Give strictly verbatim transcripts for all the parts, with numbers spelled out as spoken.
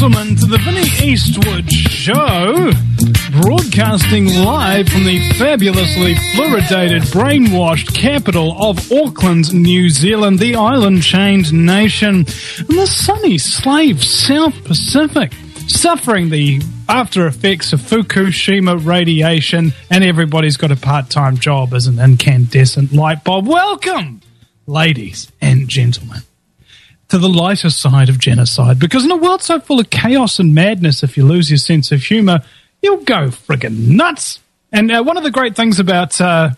gentlemen, to the Vinnie Eastwood Show, broadcasting live from the fabulously fluoridated, brainwashed capital of Auckland, New Zealand, the island-chained nation, and the sunny slave South Pacific, suffering the after effects of Fukushima radiation, and everybody's got a part-time job as an incandescent light bulb. Welcome, ladies and gentlemen, to the lighter side of genocide, because in a world so full of chaos and madness, if you lose your sense of humour, you'll go friggin' nuts. And uh, one of the great things about uh,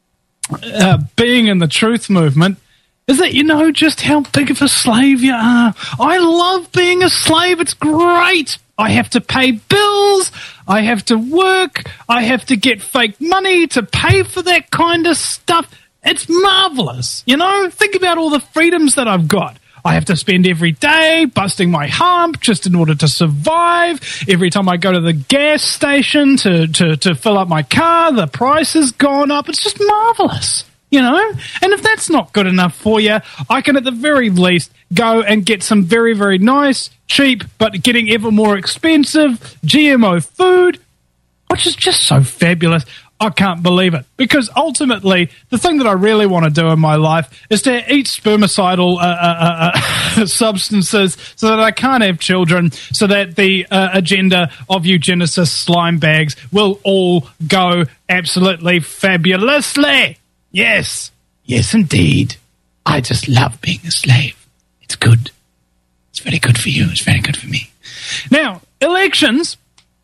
uh, being in the truth movement is that you know just how big of a slave you are. I love being a slave. It's great. I have to pay bills. I have to work. I have to get fake money to pay for that kind of stuff. It's marvellous. You know, think about all the freedoms that I've got. I have to spend every day busting my hump just in order to survive. Every time I go to the gas station to, to, to fill up my car, the price has gone up. It's just marvellous, you know? And if that's not good enough for you, I can at the very least go and get some very, very nice, cheap, but getting ever more expensive G M O food, which is just so fabulous. I can't believe it. Because ultimately, the thing that I really want to do in my life is to eat spermicidal uh, uh, uh, substances so that I can't have children, so that the uh, agenda of eugenicists slime bags will all go absolutely fabulously. Yes. Yes, indeed. I just love being a slave. It's good. It's very good for you. It's very good for me. Now, elections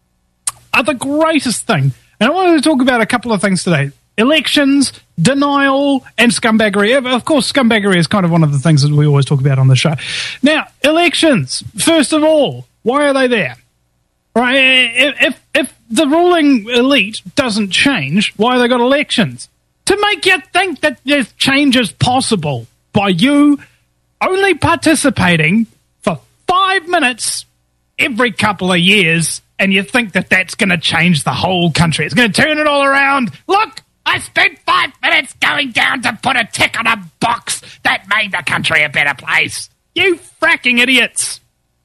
are the greatest thing. And I wanted to talk about a couple of things today. Elections, denial, and scumbaggery. Of course, scumbaggery is kind of one of the things that we always talk about on the show. Now, elections, first of all, why are they there? Right? If, if the ruling elite doesn't change, why have they got elections? To make you think that there's change is possible by you only participating for five minutes every couple of years, and you think that that's going to change the whole country. It's going to turn it all around. Look, I spent five minutes going down to put a tick on a box that made the country a better place. You fracking idiots.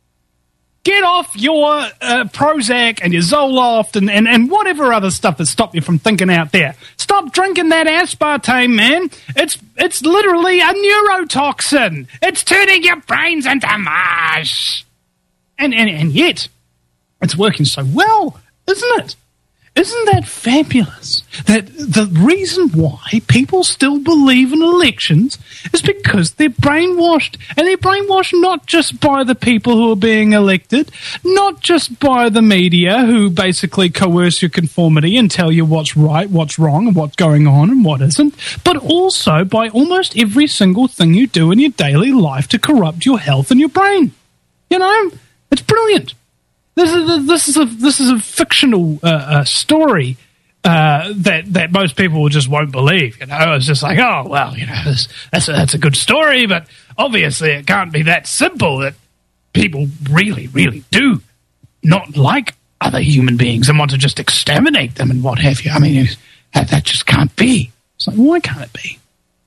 Get off your uh, Prozac and your Zoloft and, and, and whatever other stuff that stopped you from thinking out there. Stop drinking that aspartame, man. It's it's literally a neurotoxin. It's turning your brains into mush. And, and, and yet, it's working so well, isn't it? Isn't that fabulous? That the reason why people still believe in elections is because they're brainwashed. And they're brainwashed not just by the people who are being elected, not just by the media who basically coerce your conformity and tell you what's right, what's wrong, and what's going on and what isn't, but also by almost every single thing you do in your daily life to corrupt your health and your brain. You know? It's brilliant. This is a, this is a this is a fictional uh, uh, story uh, that that most people just won't believe. You know, it's just like, oh well, you know, this, that's a, that's a good story, but obviously it can't be that simple. That people really, really do not like other human beings and want to just exterminate them and what have you. I mean, that, that just can't be. It's like, why can't it be?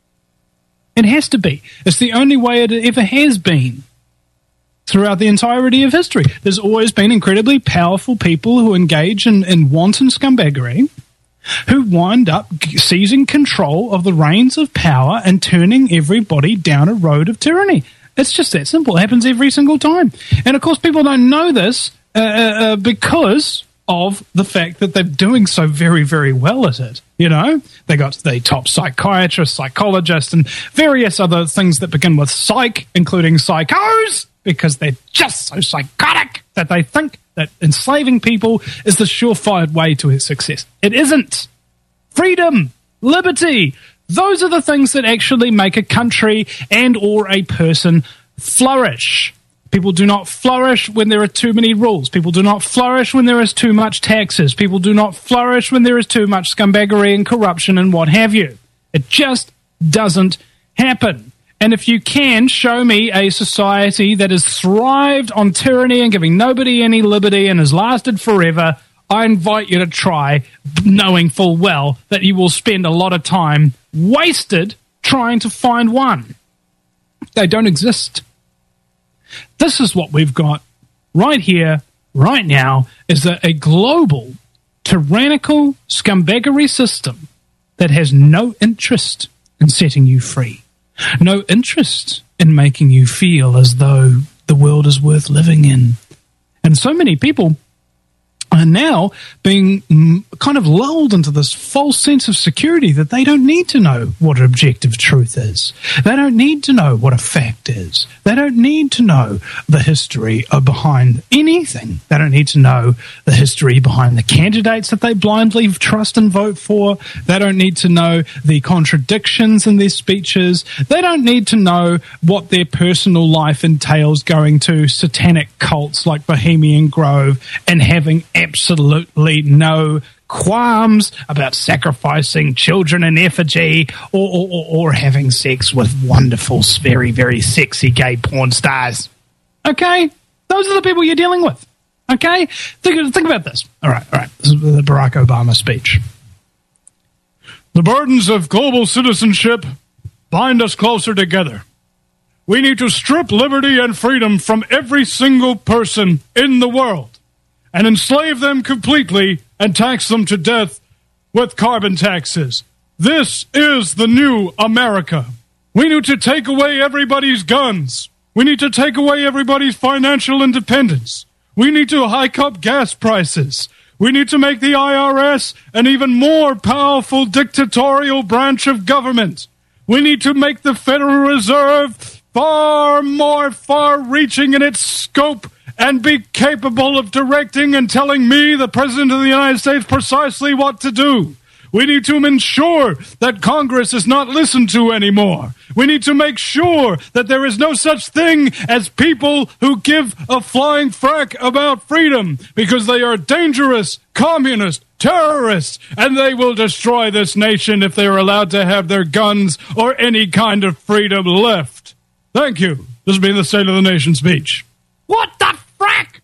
It has to be. It's the only way it ever has been. Throughout the entirety of history, there's always been incredibly powerful people who engage in, in wanton scumbaggery, who wind up seizing control of the reins of power and turning everybody down a road of tyranny. It's just that simple. It happens every single time. And, of course, people don't know this uh, uh, because of the fact that they're doing so very, very well at it. You know, they got the top psychiatrists, psychologists, and various other things that begin with psych, including psychos, because they're just so psychotic that they think that enslaving people is the surefire way to success. It isn't. Freedom, liberty, those are the things that actually make a country and or a person flourish. People do not flourish when there are too many rules. People do not flourish when there is too much taxes. People do not flourish when there is too much scumbaggery and corruption and what have you. It just doesn't happen. And if you can show me a society that has thrived on tyranny and giving nobody any liberty and has lasted forever, I invite you to try, knowing full well that you will spend a lot of time wasted trying to find one. They don't exist. This is what we've got right here, right now, is a, a global, tyrannical scumbaggery system that has no interest in setting you free, no interest in making you feel as though the world is worth living in. And so many people are now being mm, kind of lulled into this false sense of security that they don't need to know what objective truth is. They don't need to know what a fact is. They don't need to know the history of behind anything. They don't need to know the history behind the candidates that they blindly trust and vote for. They don't need to know the contradictions in their speeches. They don't need to know what their personal life entails going to satanic cults like Bohemian Grove and having absolutely no qualms about sacrificing children in effigy or, or, or, or having sex with wonderful, very, very sexy gay porn stars. Okay? Those are the people you're dealing with. Okay? Think, think about this. All right, all right. This is the Barack Obama speech. The burdens of global citizenship bind us closer together. We need to strip liberty and freedom from every single person in the world and enslave them completely and tax them to death with carbon taxes. This is the new America. We need to take away everybody's guns. We need to take away everybody's financial independence. We need to hike up gas prices. We need to make the I R S an even more powerful dictatorial branch of government. We need to make the Federal Reserve far more far-reaching in its scope and be capable of directing and telling me, the President of the United States, precisely what to do. We need to ensure that Congress is not listened to anymore. We need to make sure that there is no such thing as people who give a flying frack about freedom, because they are dangerous, communist, terrorists, and they will destroy this nation if they are allowed to have their guns or any kind of freedom left. Thank you. This has been the State of the Nation speech. What the frack?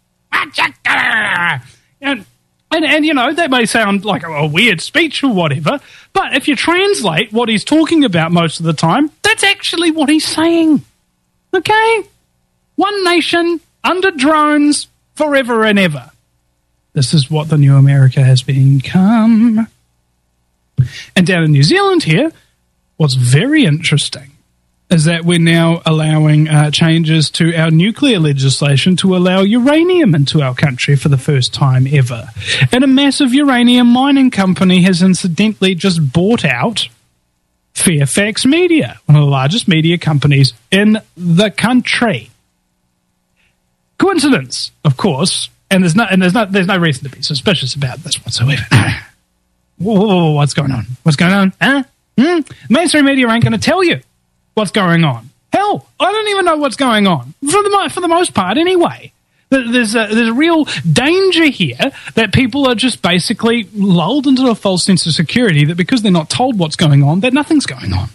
And, and, and, you know, that may sound like a, a weird speech or whatever, but if you translate what he's talking about most of the time, that's actually what he's saying. Okay? One nation, under drones, forever and ever. This is what the new America has become. And down in New Zealand here, what's very interesting is that we're now allowing uh, changes to our nuclear legislation to allow uranium into our country for the first time ever. And a massive uranium mining company has incidentally just bought out Fairfax Media, one of the largest media companies in the country. Coincidence, of course, and there's no and there's no there's no reason to be suspicious about this whatsoever. Whoa, whoa, whoa, what's going on? What's going on? Huh? Hmm? Mainstream media ain't going to tell you what's going on. Hell, I don't even know what's going on for the for the most part. Anyway, there's a, there's a real danger here that people are just basically lulled into a false sense of security that because they're not told what's going on, that nothing's going on.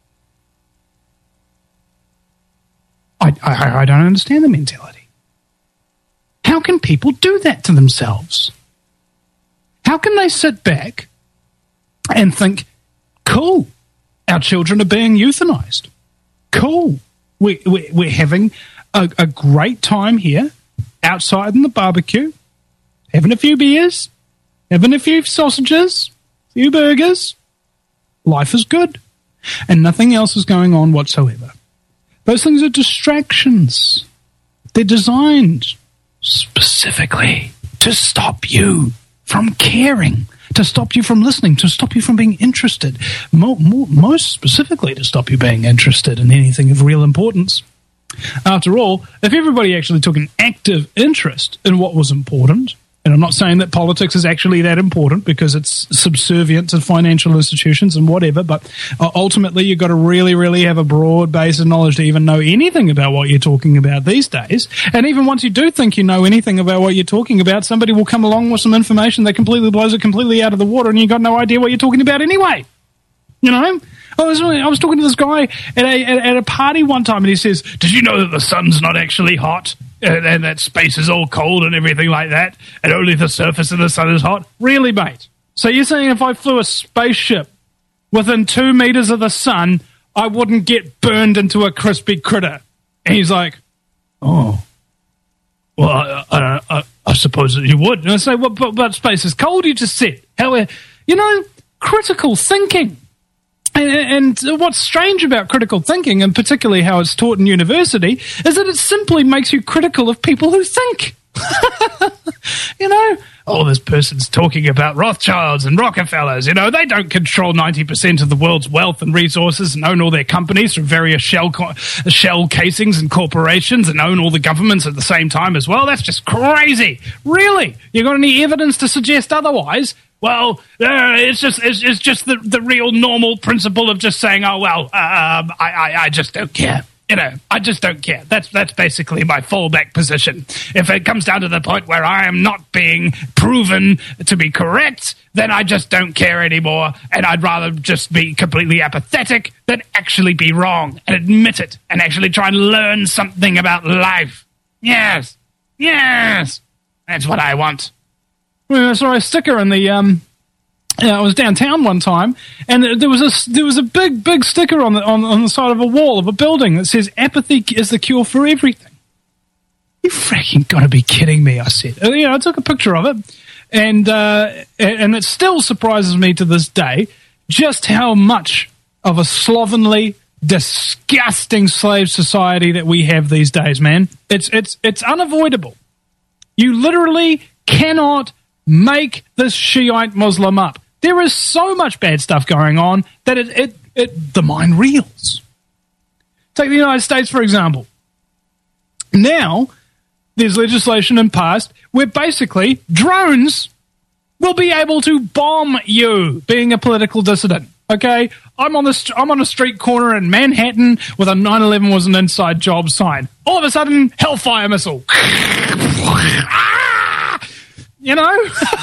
I I, I don't understand the mentality. How can people do that to themselves? How can they sit back and think, cool, our children are being euthanized. Cool. We, we, we're having a, a great time here outside in the barbecue, having a few beers, having a few sausages, a few burgers. Life is good. And nothing else is going on whatsoever. Those things are distractions. They're designed specifically to stop you from caring, to stop you from listening, to stop you from being interested, more, more, most specifically to stop you being interested in anything of real importance. After all, if everybody actually took an active interest in what was important, and I'm not saying that politics is actually that important because it's subservient to financial institutions and whatever, but ultimately you've got to really, really have a broad base of knowledge to even know anything about what you're talking about these days. And even once you do think you know anything about what you're talking about, somebody will come along with some information that completely blows it completely out of the water and you've got no idea what you're talking about anyway. You know? I was, I was talking to this guy at a, at, at a party one time and he says, did you know that the sun's not actually hot? And, and that space is all cold and everything like that, and only the surface of the sun is hot? Really, mate? So you're saying if I flew a spaceship within two meters of the sun, I wouldn't get burned into a crispy critter? And he's like, oh, well, I, I, I, I suppose that you would. And I say, well, but, but space is cold, you just said. How, you know, critical thinking. And, and what's strange about critical thinking, and particularly how it's taught in university, is that it simply makes you critical of people who think. You know, oh, this person's talking about Rothschilds and Rockefellers. You know, they don't control ninety percent of the world's wealth and resources and own all their companies from various shell co- shell casings and corporations and own all the governments at the same time as well. That's just crazy. Really? You got any evidence to suggest otherwise? Well, uh, it's just it's, it's just the, the real normal principle of just saying, oh, well, uh, um, I, I, I just don't care. You know, I just don't care. That's that's basically my fallback position. If it comes down to the point where I am not being proven to be correct, then I just don't care anymore, and I'd rather just be completely apathetic than actually be wrong and admit it and actually try and learn something about life. Yes, yes, that's what I want. Well, I saw a sticker in the um. Yeah, I was downtown one time, and there was a there was a big big sticker on the on, on the side of a wall of a building that says "Apathy is the cure for everything." You freaking got to be kidding me! I said. You know, I took a picture of it, and uh, and it still surprises me to this day just how much of a slovenly, disgusting slave society that we have these days. Man, it's it's it's unavoidable. You literally cannot make this Shiite Muslim up. There is so much bad stuff going on that it, it, it the mind reels. Take the United States, for example. Now, there's legislation in passed where basically drones will be able to bomb you being a political dissident. Okay? I'm on the I'm on a street corner in Manhattan with a nine eleven was an inside job sign. All of a sudden, Hellfire missile. You know?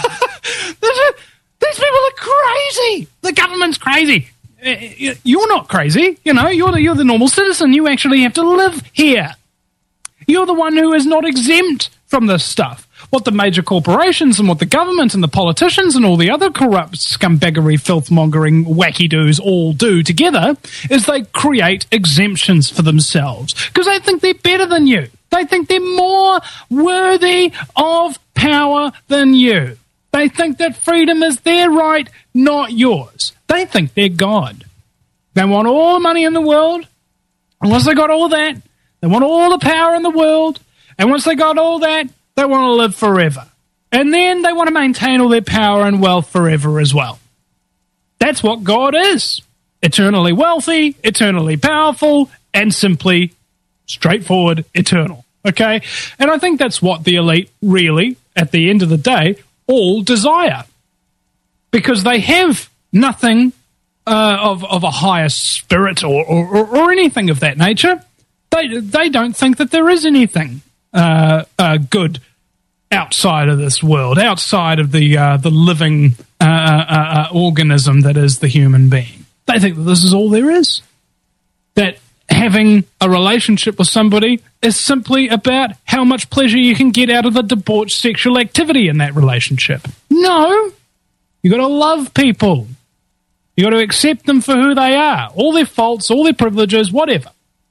These people are crazy. The government's crazy. You're not crazy. You know, you're the, you're the normal citizen. You actually have to live here. You're the one who is not exempt from this stuff. What the major corporations and what the government and the politicians and all the other corrupt scumbaggery, filth-mongering wacky-doos all do together is they create exemptions for themselves because they think they're better than you. They think they're more worthy of power than you. They think that freedom is their right, not yours. They think they're God. They want all the money in the world. And once they got all that, they want all the power in the world. And once they got all that, they want to live forever. And then they want to maintain all their power and wealth forever as well. That's what God is. Eternally wealthy, eternally powerful, and simply straightforward, eternal. Okay? And I think that's what the elite really, at the end of the day, all desire. Because they have nothing uh, of, of a higher spirit or, or, or anything of that nature. They, they don't think that there is anything uh, uh, good outside of this world, outside of the, uh, the living uh, uh, uh, organism that is the human being. They think that this is all there is. That having a relationship with somebody is simply about how much pleasure you can get out of the debauched sexual activity in that relationship. No. You got to love people. You got to accept them for who they are. All their faults, all their privileges, whatever.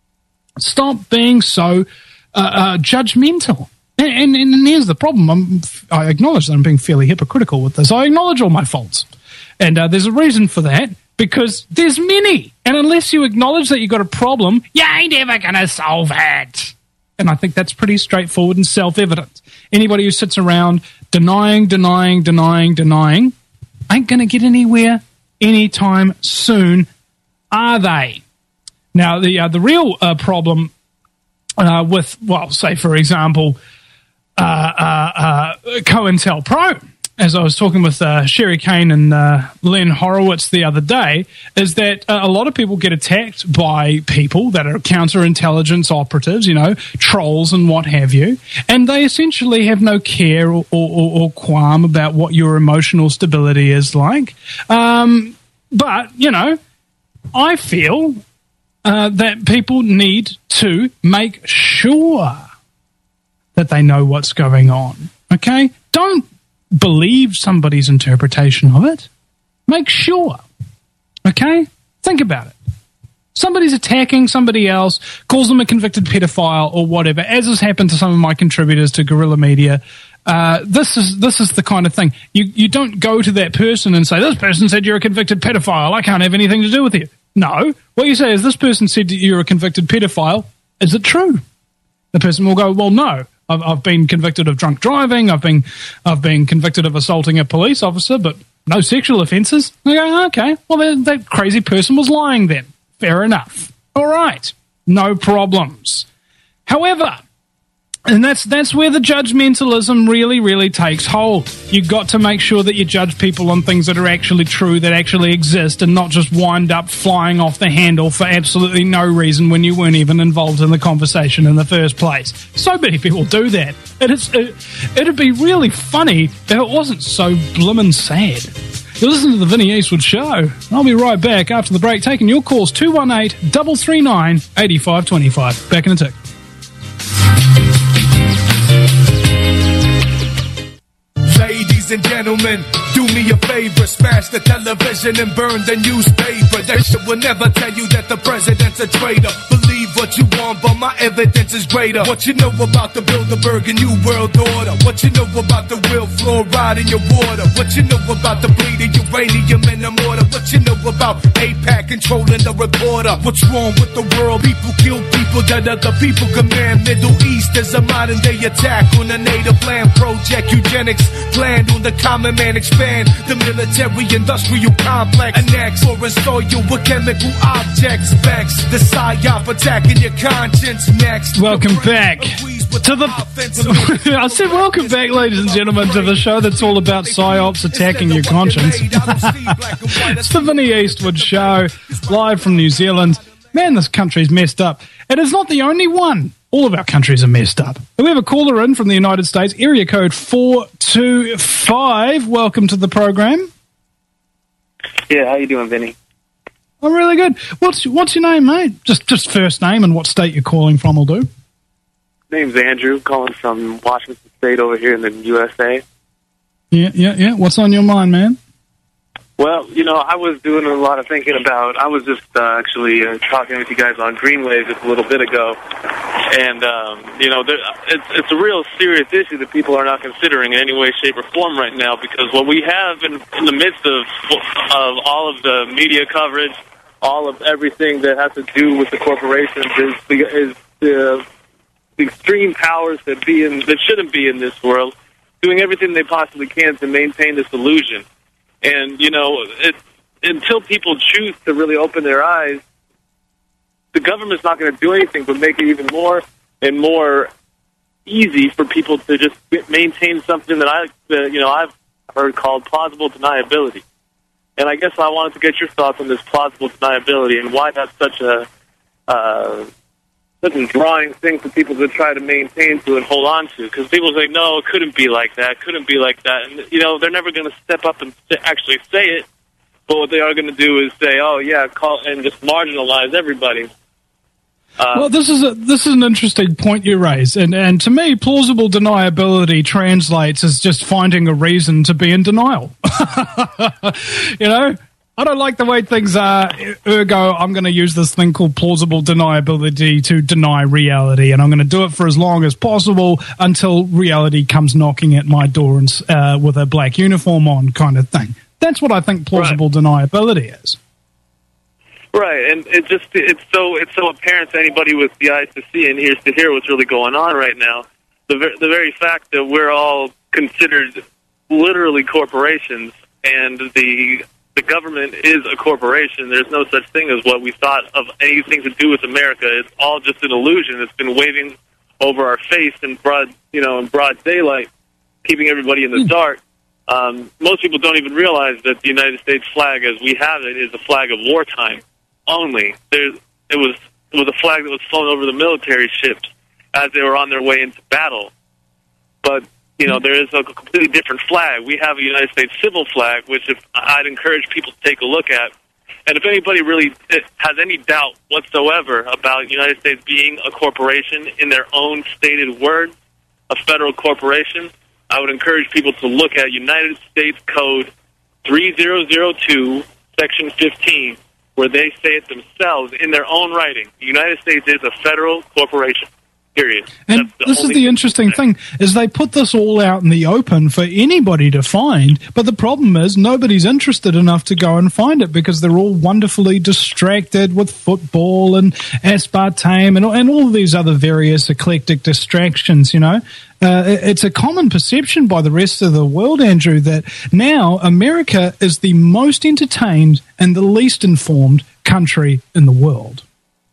Stop being so uh, uh, judgmental. And, and, and here's the problem. I'm, I acknowledge that I'm being fairly hypocritical with this. I acknowledge all my faults. And uh, there's a reason for that. Because there's many. And unless you acknowledge that you've got a problem, you ain't ever going to solve it. And I think that's pretty straightforward and self-evident. Anybody who sits around denying, denying, denying, denying ain't going to get anywhere anytime soon, are they? Now, the uh, the real uh, problem uh, with, well, say, for example, uh, uh, uh, COINTELPRO, as I was talking with uh, Sherry Kane and uh, Len Horowitz the other day, is that uh, a lot of people get attacked by people that are counterintelligence operatives, you know, trolls and what have you, and they essentially have no care or, or, or qualm about what your emotional stability is like. Um, but, you know, I feel uh, that people need to make sure that they know what's going on, okay? Don't believe somebody's interpretation of it. Make sure. Okay? Think about it. Somebody's attacking somebody else, calls them a convicted pedophile or whatever, as has happened to some of my contributors to Guerrilla Media. Uh, this is this is the kind of thing. You you don't go to that person and say, this person said you're a convicted pedophile, I can't have anything to do with you. No. What you say is, this person said that you're a convicted pedophile. Is it true? The person will go, well, no. I've, I've been convicted of drunk driving. I've been I've been convicted of assaulting a police officer, but no sexual offences. They go, okay, well, that, that crazy person was lying then. Fair enough. All right. No problems. However, and that's that's where the judgmentalism really, really takes hold. You've got to make sure that you judge people on things that are actually true, that actually exist, and not just wind up flying off the handle for absolutely no reason when you weren't even involved in the conversation in the first place. So many people do that. And it's, it, it'd be really funny if it wasn't so blimmin' sad. You listen to the Vinny Eastwood Show. I'll be right back after the break, taking your calls, two one eight, three three nine, eight five two five. Back in a tick. Ladies and gentlemen, do me a favor, smash the television and burn the newspaper. That shit will never tell you that the president's a traitor. Believe what you want, but my evidence is greater. What you know about the Bilderberg and New World Order? What you know about the real fluoride in your water? What you know about the bleeding uranium in the mortar? What you know about AIPAC controlling the reporter? What's wrong with the world? People kill people that other people command. Middle East is a modern day attack on the native land project. Eugenics planned on the common man, expand the military industrial complex. Annex or install you with chemical objects. Vex the psyop attacking your conscience. Next, welcome back to the I said welcome back, ladies and gentlemen, to the show that's all about psyops attacking your conscience. It's the Vinny Eastwood Show, live from New Zealand. Man, this country's messed up. And it's not the only one. All of our countries are messed up. We have a caller in from the United States, area code four two five. Welcome to the program. Yeah, how you doing, Vinny? I'm really good. What's what's your name, mate? Just just first name and what state you're calling from will do. Name's Andrew, calling from Washington State over here in the U S A. Yeah, yeah, yeah. What's on your mind, man? Well, you know, I was doing a lot of thinking about, I was just uh, actually uh, talking with you guys on Greenwave just a little bit ago, and, um, you know, there, it's, it's a real serious issue that people are not considering in any way, shape, or form right now, because what we have in, in the midst of, of all of the media coverage, all of everything that has to do with the corporations is the, is the, the extreme powers that be in, that shouldn't be in this world, doing everything they possibly can to maintain this illusion. And, you know, it, until people choose to really open their eyes, the government's not going to do anything but make it even more and more easy for people to just maintain something that I, that, you know, I've heard called plausible deniability. And I guess I wanted to get your thoughts on this plausible deniability and why that's such a uh, such a drawing thing for people to try to maintain to and hold on to. Because people say, no, it couldn't be like that, couldn't be like that. And, you know, they're never going to step up and actually say it. But what they are going to do is say, oh, yeah, call and just marginalize everybody. Um, well, this is a, this is an interesting point you raise. And, and to me, plausible deniability translates as just finding a reason to be in denial. You know? I don't like the way things are, ergo I'm going to use this thing called plausible deniability to deny reality, and I'm going to do it for as long as possible until reality comes knocking at my door and, uh, with a black uniform on, kind of thing. That's what I think plausible right. deniability is. Right, and it just it's so it's so apparent to anybody with the eyes to see and ears to hear what's really going on right now. The ver- the very fact that we're all considered literally corporations, and the the government is a corporation. There's no such thing as what we thought of anything to do with America. It's all just an illusion. It's been waving over our face in broad, you know, in broad daylight, keeping everybody in the dark. Um, most people don't even realize that the United States flag, as we have it, is a flag of wartime only. There's, it was it was a flag that was flown over the military ships as they were on their way into battle. But you know, there is a completely different flag. We have a United States civil flag, which if, I'd encourage people to take a look at. And if anybody really has any doubt whatsoever about the United States being a corporation in their own stated words, a federal corporation, I would encourage people to look at United States Code three thousand two, Section fifteen, where they say it themselves in their own writing. The United States is a federal corporation. Period. And this is the interesting thing, is they put this all out in the open for anybody to find, but the problem is nobody's interested enough to go and find it because they're all wonderfully distracted with football and aspartame and, and all of these other various eclectic distractions, you know. Uh, it's a common perception by the rest of the world, Andrew, that now America is the most entertained and the least informed country in the world.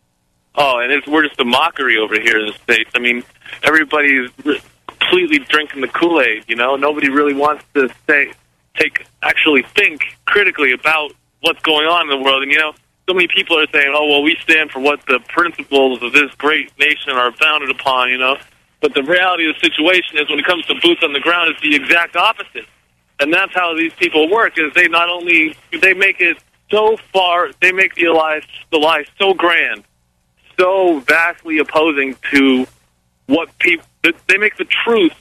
Oh, and it's, we're just a mockery over here in the States. I mean, everybody's re- completely drinking the Kool-Aid, you know? Nobody really wants to say, take, actually think critically about what's going on in the world. And, you know, so many people are saying, oh, well, we stand for what the principles of this great nation are founded upon, you know? But the reality of the situation is when it comes to boots on the ground, it's the exact opposite. And that's how these people work, is they not only, they make it so far, they make the lie, the lie so grand, so vastly opposing to what people, they make the truth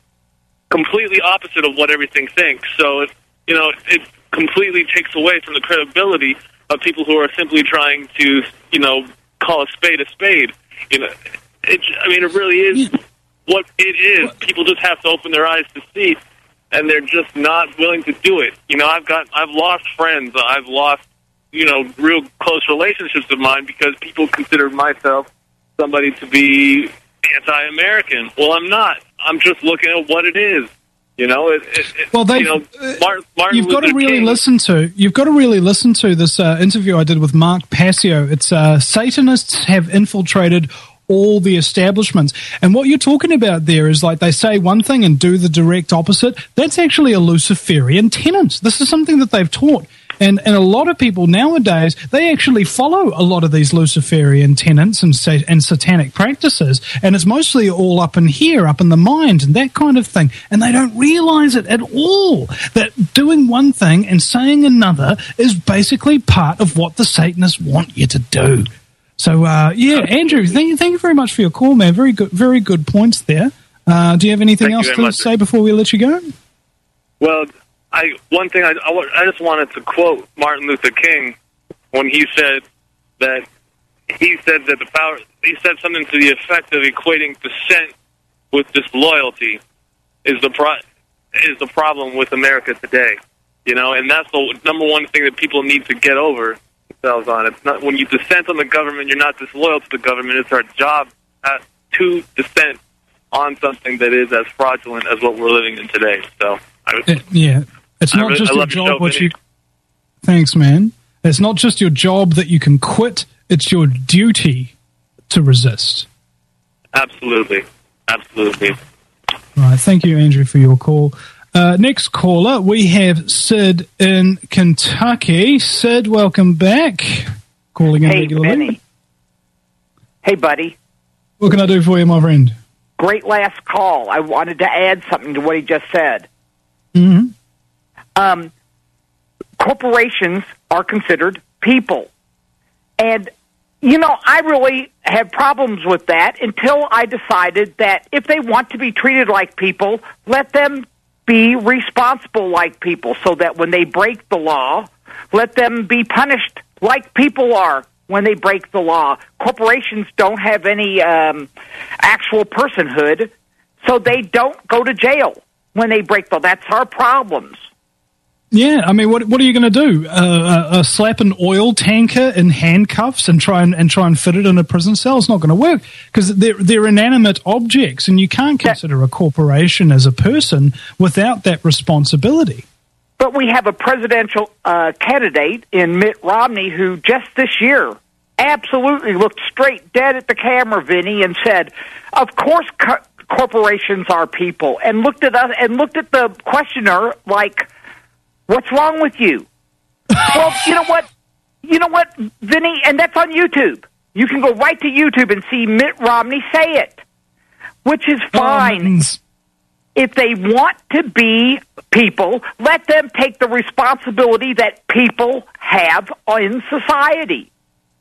completely opposite of what everything thinks. So, it, you know, it completely takes away from the credibility of people who are simply trying to, you know, call a spade a spade. You know, it, I mean, it really is what it is. People just have to open their eyes to see, and they're just not willing to do it. You know, I've got, I've lost friends. I've lost, you know, real close relationships of mine because people consider myself somebody to be anti-American. Well, I'm not. I'm just looking at what it is. You know, it, it, it, well, they, you know, Martin, Martin you've got Luther to really King. listen to. You've got to really listen to this uh, interview I did with Mark Passio. It's uh, Satanists have infiltrated all the establishments. And what you're talking about there is like they say one thing and do the direct opposite. That's actually a Luciferian tenet. This is something that they've taught. And and a lot of people nowadays, they actually follow a lot of these Luciferian tenets and, sa- and satanic practices. And it's mostly all up in here, up in the mind and that kind of thing. And they don't realize it at all, that doing one thing and saying another is basically part of what the Satanists want you to do. So, uh, yeah, Andrew, thank you, thank you very much for your call, man. Very good, very good points there. Uh, do you have anything Thank else to much. say before we let you go? Well, I one thing I, I, I just wanted to quote Martin Luther King when he said that he said that the power he said something to the effect of equating dissent with disloyalty is the pro, is the problem with America today. You know, and that's the number one thing that people need to get over themselves on. It's not when you dissent on the government, you're not disloyal to the government. It's our job at, to dissent on something that is as fraudulent as what we're living in today. So, I, it, yeah. It's not really, just your your job show, what you... Thanks, man. It's not just your job that you can quit. It's your duty to resist. Absolutely. Absolutely. All right. Thank you, Andrew, for your call. Uh, next caller, we have Sid in Kentucky. Sid, welcome back. Calling in hey, regularly. Benny. Hey, buddy. What can I do for you, my friend? Great last call. I wanted to add something to what he just said. Mm-hmm. Um, corporations are considered people. And, you know, I really had problems with that until I decided that if they want to be treated like people, let them be responsible like people so that when they break the law, let them be punished like people are when they break the law. Corporations don't have any um, actual personhood, so they don't go to jail when they break the law. That's our problems. Yeah, I mean, what what are you going to do? Uh, uh, uh, slap an oil tanker in handcuffs and try and, and try and fit it in a prison cell? It's not going to work because they're they're inanimate objects, and you can't consider a corporation as a person without that responsibility. But we have a presidential uh, candidate in Mitt Romney who just this year absolutely looked straight dead at the camera, Vinny, and said, "Of course, co- corporations are people," and looked at us and looked at the questioner like, "What's wrong with you?" Well, you know what? You know what, Vinny? And that's on YouTube. You can go right to YouTube and see Mitt Romney say it, which is fine. Um, if they want to be people, let them take the responsibility that people have in society.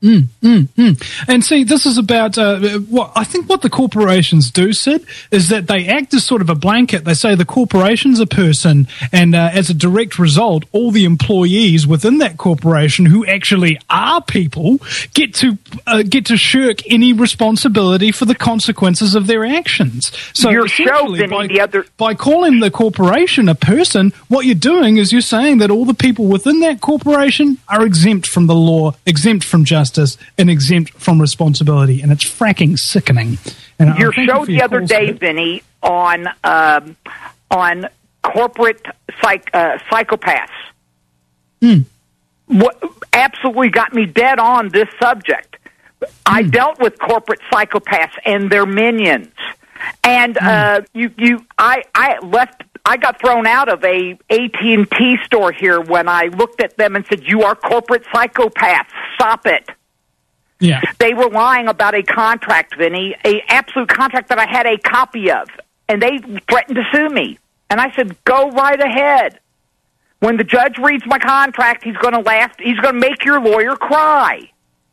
Mm, mm, mm. And see, this is about uh, what I think what the corporations do, Sid, is that they act as sort of a blanket. They say the corporation's a person, and uh, as a direct result, all the employees within that corporation who actually are people get to uh, get to shirk any responsibility for the consequences of their actions. So Your show, Vinny, by, the other by calling the corporation a person, what you're doing is you're saying that all the people within that corporation are exempt from the law, exempt from justice, and exempt from responsibility, and it's fracking sickening. And your show the other day, Vinny, on um, on corporate psych, uh, psychopaths, mm. what absolutely got me dead on this subject. Mm. I dealt with corporate psychopaths and their minions, and mm. uh, you you I I left. I got thrown out of a A T and T store here when I looked at them and said, "You are corporate psychopaths. Stop it." Yeah. They were lying about a contract, Vinny, a absolute contract that I had a copy of, and they threatened to sue me. And I said, "Go right ahead. When the judge reads my contract, he's going to laugh. He's going to make your lawyer cry."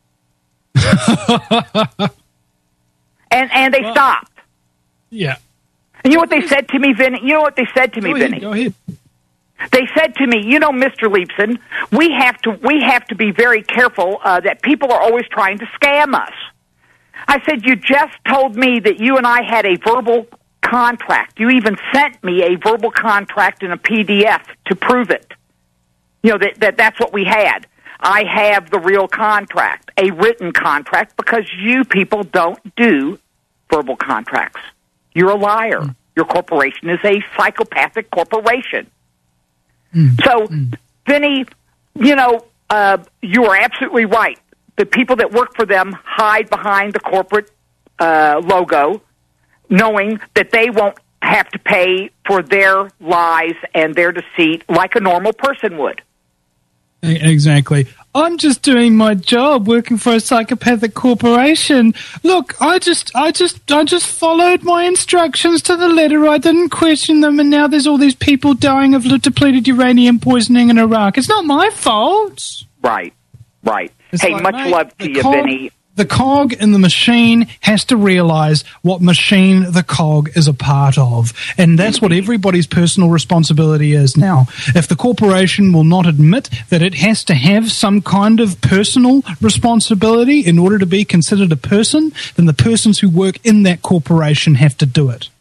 and and they well, stopped. Yeah. And you know what they said to me, Vinny? You know what they said to me, go ahead, Vinny? Go ahead. They said to me, "You know, Mister Leibson, we have to we have to be very careful uh, that people are always trying to scam us." I said, "You just told me that you and I had a verbal contract. You even sent me a verbal contract in a P D F to prove it. You know that, that that's what we had. I have the real contract, a written contract, because you people don't do verbal contracts. You're a liar. Mm. Your corporation is a psychopathic corporation." Mm. So, mm. Vinny, you know, uh, you are absolutely right. The people that work for them hide behind the corporate uh, logo, knowing that they won't have to pay for their lies and their deceit like a normal person would. Exactly. I'm just doing my job working for a psychopathic corporation. Look, I just I just I just followed my instructions to the letter. I didn't question them, and now there's all these people dying of depleted uranium poisoning in Iraq. It's not my fault. Right. Right. It's hey, like, much mate, love to you, cog, Vinny. The cog in the machine has to realize what machine the cog is a part of. And that's what everybody's personal responsibility is now. If the corporation will not admit that it has to have some kind of personal responsibility in order to be considered a person, then the persons who work in that corporation have to do it.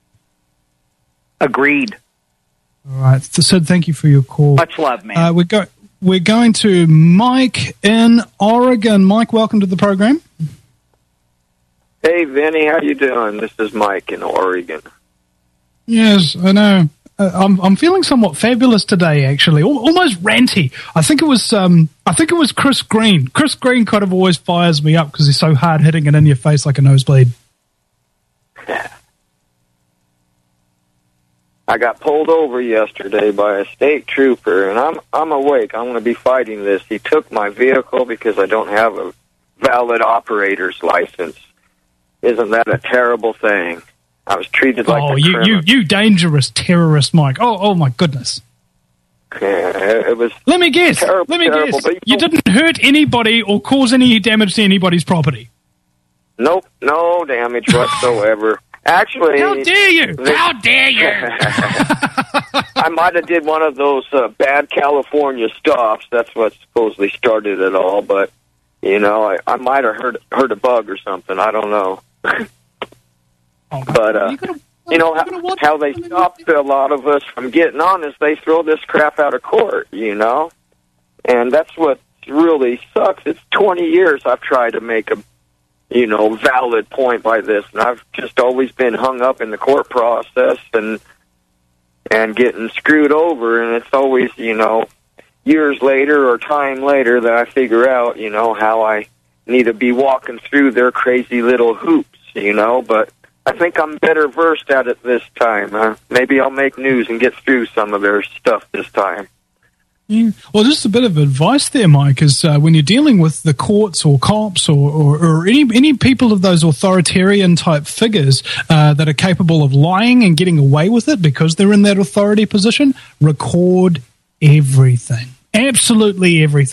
Agreed. All right. Sid, thank you for your call. Much love, man. Uh, we go. We're going to Mike in Oregon. Mike, welcome to the program. Hey, Vinny, how you doing? This is Mike in Oregon. Yes, I know. Uh, I'm I'm feeling somewhat fabulous today, actually, Al- almost ranty. I think it was um I think it was Chris Green. Chris Green kind of always fires me up because he's so hard hitting and in your face like a nosebleed. I got pulled over yesterday by a state trooper, and I'm I'm awake. I'm going to be fighting this. He took my vehicle because I don't have a valid operator's license. Isn't that a terrible thing? I was treated like oh, a you, criminal. you, you dangerous terrorist, Mike. Oh, oh my goodness. Yeah, it was Let me guess. terrible, Let me terrible, guess. but you You know- didn't hurt anybody or cause any damage to anybody's property. Nope, no damage whatsoever. Actually, How dare you? they- How dare you? I might have did one of those uh, bad California stops. That's what supposedly started it all. But you know, I, I might have heard heard a bug or something. I don't know. Oh, but uh, you, gonna, you know gonna how, watch how they stop a lot of us from getting on is they throw this crap out of court. You know, and that's what really sucks. It's twenty years I've tried to make a you know, valid point by this, and I've just always been hung up in the court process and and getting screwed over, and it's always, you know, years later or time later that I figure out, you know, how I need to be walking through their crazy little hoops, you know, but I think I'm better versed at it this time. Uh, maybe I'll make news and get through some of their stuff this time. Yeah. Well, just a bit of advice there, Mike, is uh, when you're dealing with the courts or cops or, or, or any any people of those authoritarian type figures uh, that are capable of lying and getting away with it because they're in that authority position, record everything. Absolutely everything.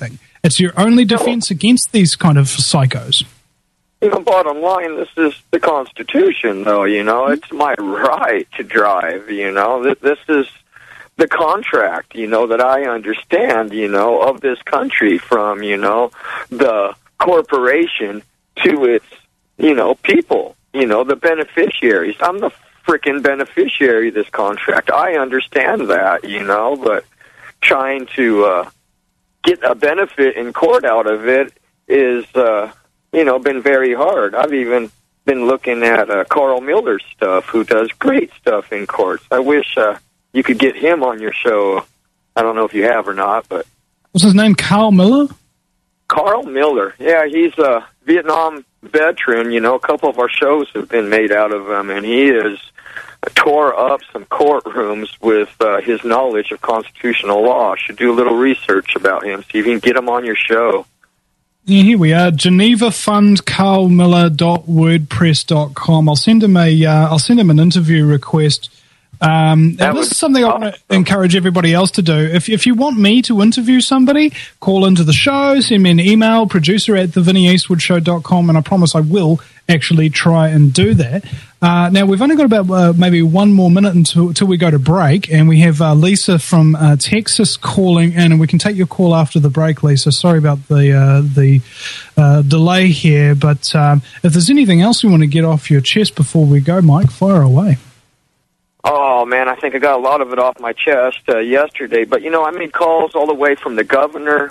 It's your only defense against these kind of psychos. You know, bottom line, this is the Constitution, though, you know. It's my right to drive, you know. This, this is the contract, you know, that I understand, you know, of this country from, you know, the corporation to its, you know, people, you know, the beneficiaries. I'm the frickin' beneficiary of this contract. I understand that, you know, but trying to uh, get a benefit in court out of it is, uh, you know, been very hard. I've even been looking at uh, Carl Miller's stuff, who does great stuff in courts. I wish uh, you could get him on your show. I don't know if you have or not, but... What's his name, Carl Miller? Carl Miller. Yeah, he's a Vietnam veteran. You know, a couple of our shows have been made out of him, and he has tore up some courtrooms with uh, his knowledge of constitutional law. Should do a little research about him, see if you can get him on your show. Yeah, here we are, Geneva Fund Carl Miller dot wordpress dot com. I'll send him a, uh, I'll send him an interview request. Um, and this is something I want to encourage everybody else to do. If if you want me to interview somebody, call into the show, send me an email, producer at the vinnie eastwood show dot com, and I promise I will actually try and do that. Uh, now, we've only got about uh, maybe one more minute until, until we go to break, and we have uh, Lisa from uh, Texas calling in, and we can take your call after the break, Lisa. Sorry about the uh, the uh, delay here, but um, if there's anything else you want to get off your chest before we go, Mike, fire away. Oh, man, I think I got a lot of it off my chest uh, yesterday. But, you know, I made calls all the way from the governor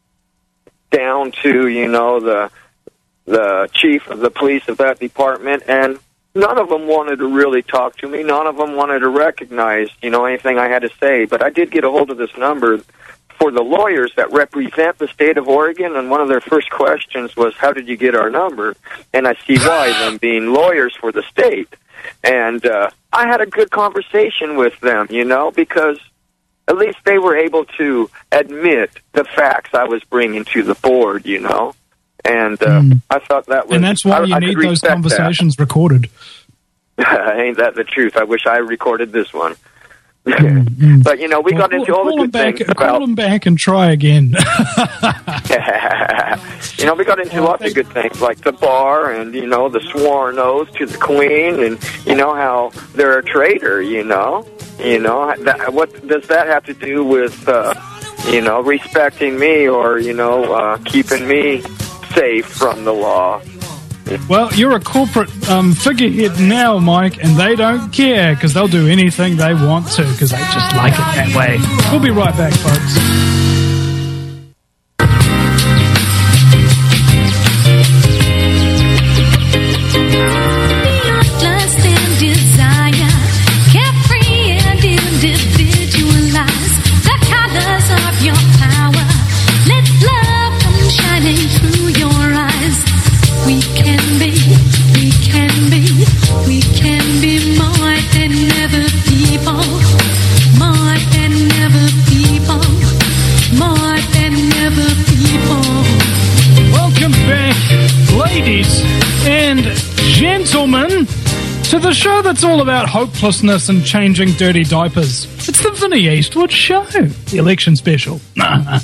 down to, you know, the the chief of the police of that department, and none of them wanted to really talk to me. None of them wanted to recognize, you know, anything I had to say. But I did get a hold of this number for the lawyers that represent the state of Oregon, and one of their first questions was, how did you get our number? And I see why, them being lawyers for the state. And uh, I had a good conversation with them, you know, because at least they were able to admit the facts I was bringing to the board, you know. And uh, mm. I thought that was... And that's why I, you I need those conversations that. recorded. Ain't that the truth? I wish I recorded this one. mm. But, you know, we well, got into all the good back, things about... Call them back and try again. You know, we got into lots of good things, like the bar and, you know, the sworn oath to the queen, and, you know, how they're a traitor, you know. You know, that, what does that have to do with, uh, you know, respecting me or, you know, uh, keeping me safe from the law? Well, you're a corporate um, figurehead now, Mike, and they don't care because they'll do anything they want to because they just like it that way. We'll be right back, folks. Gentlemen, to the show that's all about hopelessness and changing dirty diapers. It's the Vinnie Eastwood Show, the election special. uh,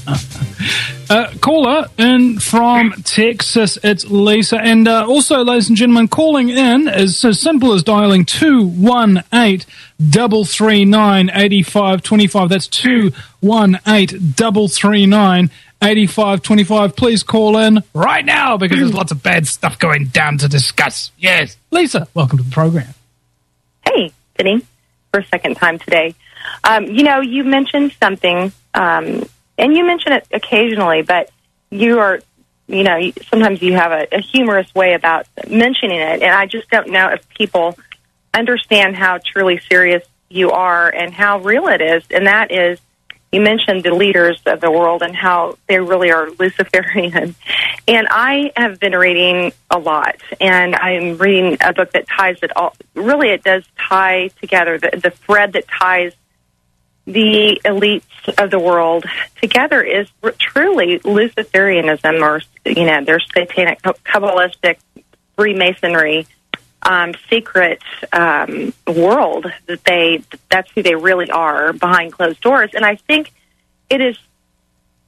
caller in from Texas, it's Lisa. And uh, also, ladies and gentlemen, calling in is as simple as dialing two one eight, three three nine, eight five two five. That's two one eight, three three nine, eighty-five twenty-five. Please call in right now because there's lots of bad stuff going down to discuss. Yes. Lisa, welcome to the program. Hey, Vinnie, for a second time today. Um, you know, you mentioned something, um, and you mention it occasionally, but you are, you know, sometimes you have a, a humorous way about mentioning it, and I just don't know if people understand how truly serious you are and how real it is, and that is, you mentioned the leaders of the world and how they really are Luciferian. And I have been reading a lot, and I'm reading a book that ties it all. Really, it does tie together the, the thread that ties the elites of the world together is truly Luciferianism, or, you know, their satanic, Kabbalistic, Freemasonry, Um, secret um, world that they, that's who they really are behind closed doors. And I think it is,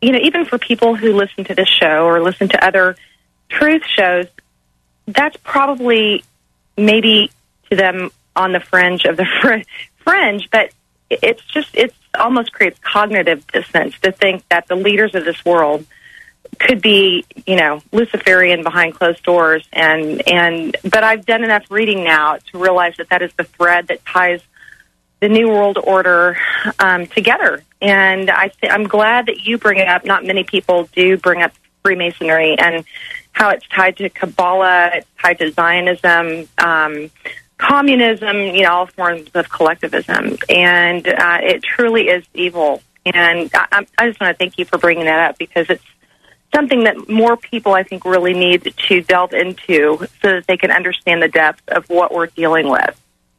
you know, even for people who listen to this show or listen to other truth shows, that's probably maybe to them on the fringe of the fr- fringe, but it's just, it's almost creates cognitive dissonance to think that the leaders of this world could be, you know, Luciferian behind closed doors. And, and, but I've done enough reading now to realize that that is the thread that ties the New World Order um, together. And I th- I'm glad that you bring it up. Not many people do bring up Freemasonry and how it's tied to Kabbalah, it's tied to Zionism, um, communism, you know, all forms of collectivism. And uh, it truly is evil. And I, I just want to thank you for bringing that up, because it's something that more people, I think, really need to delve into so that they can understand the depth of what we're dealing with.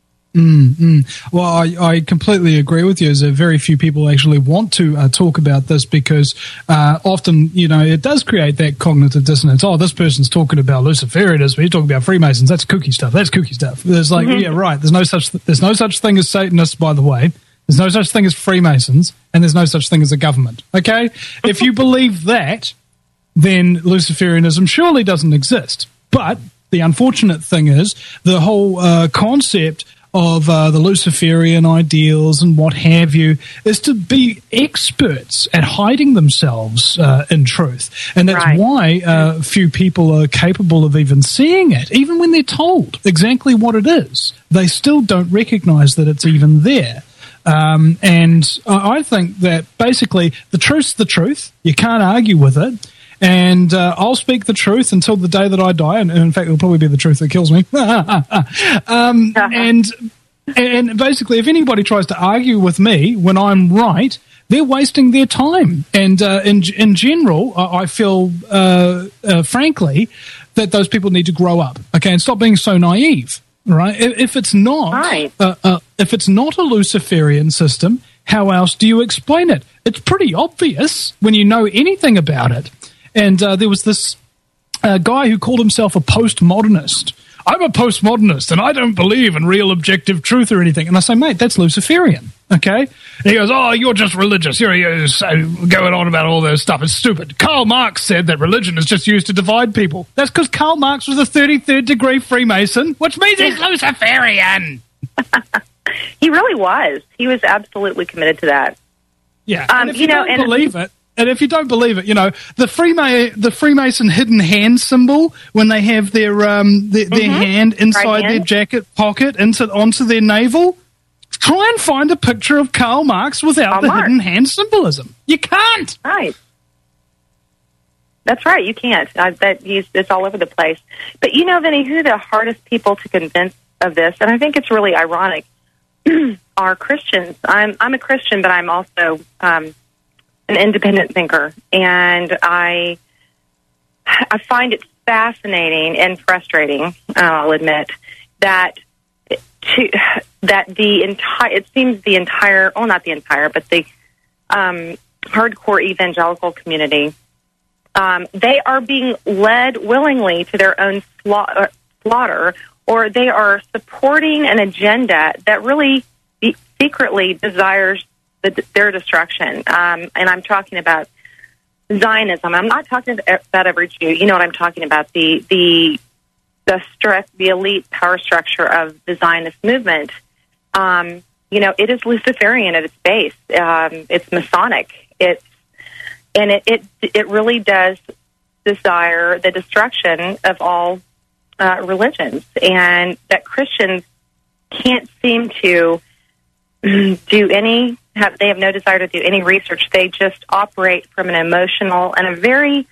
Mm-hmm. Well, I, I completely agree with you. Is that very few people actually want to uh, talk about this, because uh, often, you know, it does create that cognitive dissonance. Oh, this person's talking about Luciferianism. He's talking about Freemasons. That's kooky stuff. That's kooky stuff. There's like, mm-hmm. yeah, right. There's no such. Th- there's no such thing as Satanists, by the way. There's no such thing as Freemasons, and there's no such thing as a government. Okay, if you believe that, then Luciferianism surely doesn't exist. But the unfortunate thing is the whole uh, concept of uh, the Luciferian ideals and what have you is to be experts at hiding themselves uh, in truth. And that's right. why uh, few people are capable of even seeing it. Even when they're told exactly what it is, they still don't recognize that it's even there. Um, and I think that basically the truth's the truth. You can't argue with it. And uh, I'll speak the truth until the day that I die, and, and in fact, it'll probably be the truth that kills me. um, and and basically, if anybody tries to argue with me when I'm right, they're wasting their time. And uh, in in general, I feel, uh, uh, frankly, that those people need to grow up, okay, and stop being so naive. Right? If it's not, right. uh, uh, if it's not a Luciferian system, how else do you explain it? It's pretty obvious when you know anything about it. And uh, there was this uh, guy who called himself a postmodernist. I'm a postmodernist, and I don't believe in real objective truth or anything. And I say, mate, that's Luciferian, okay? And he goes, oh, you're just religious. You're, you're going on about all this stuff. It's stupid. Karl Marx said that religion is just used to divide people. That's because Karl Marx was a thirty-third degree Freemason, which means he's Luciferian. He really was. He was absolutely committed to that. Yeah, um, and if you, you know, don't and believe it, And if you don't believe it, you know, the Freema- the Freemason hidden hand symbol, when they have their um their, their mm-hmm. hand inside right their hand. jacket pocket into onto their navel, try and find a picture of Karl Marx without Karl the Marx. hidden hand symbolism. You can't. Right. That's right. You can't. I bet he's, it's all over the place. But you know, Vinny, who the hardest people to convince of this, and I think it's really ironic, are Christians. I'm I'm a Christian, but I'm also um, an independent thinker, and I I find it fascinating and frustrating. I'll admit that to that the entire it seems the entire oh not the entire but the um, hardcore evangelical community um, they are being led willingly to their own sla- slaughter, or they are supporting an agenda that really be- secretly desires the, their destruction. Um, and I'm talking about Zionism. I'm not talking about every Jew. You know what I'm talking about, the the the stress, the elite power structure of the Zionist movement. Um, you know, it is Luciferian at its base. Um, it's Masonic. It's and it, it it really does desire the destruction of all uh, religions, and that Christians can't seem to do any. Have, they have no desire to do any research. They just operate from an emotional and a very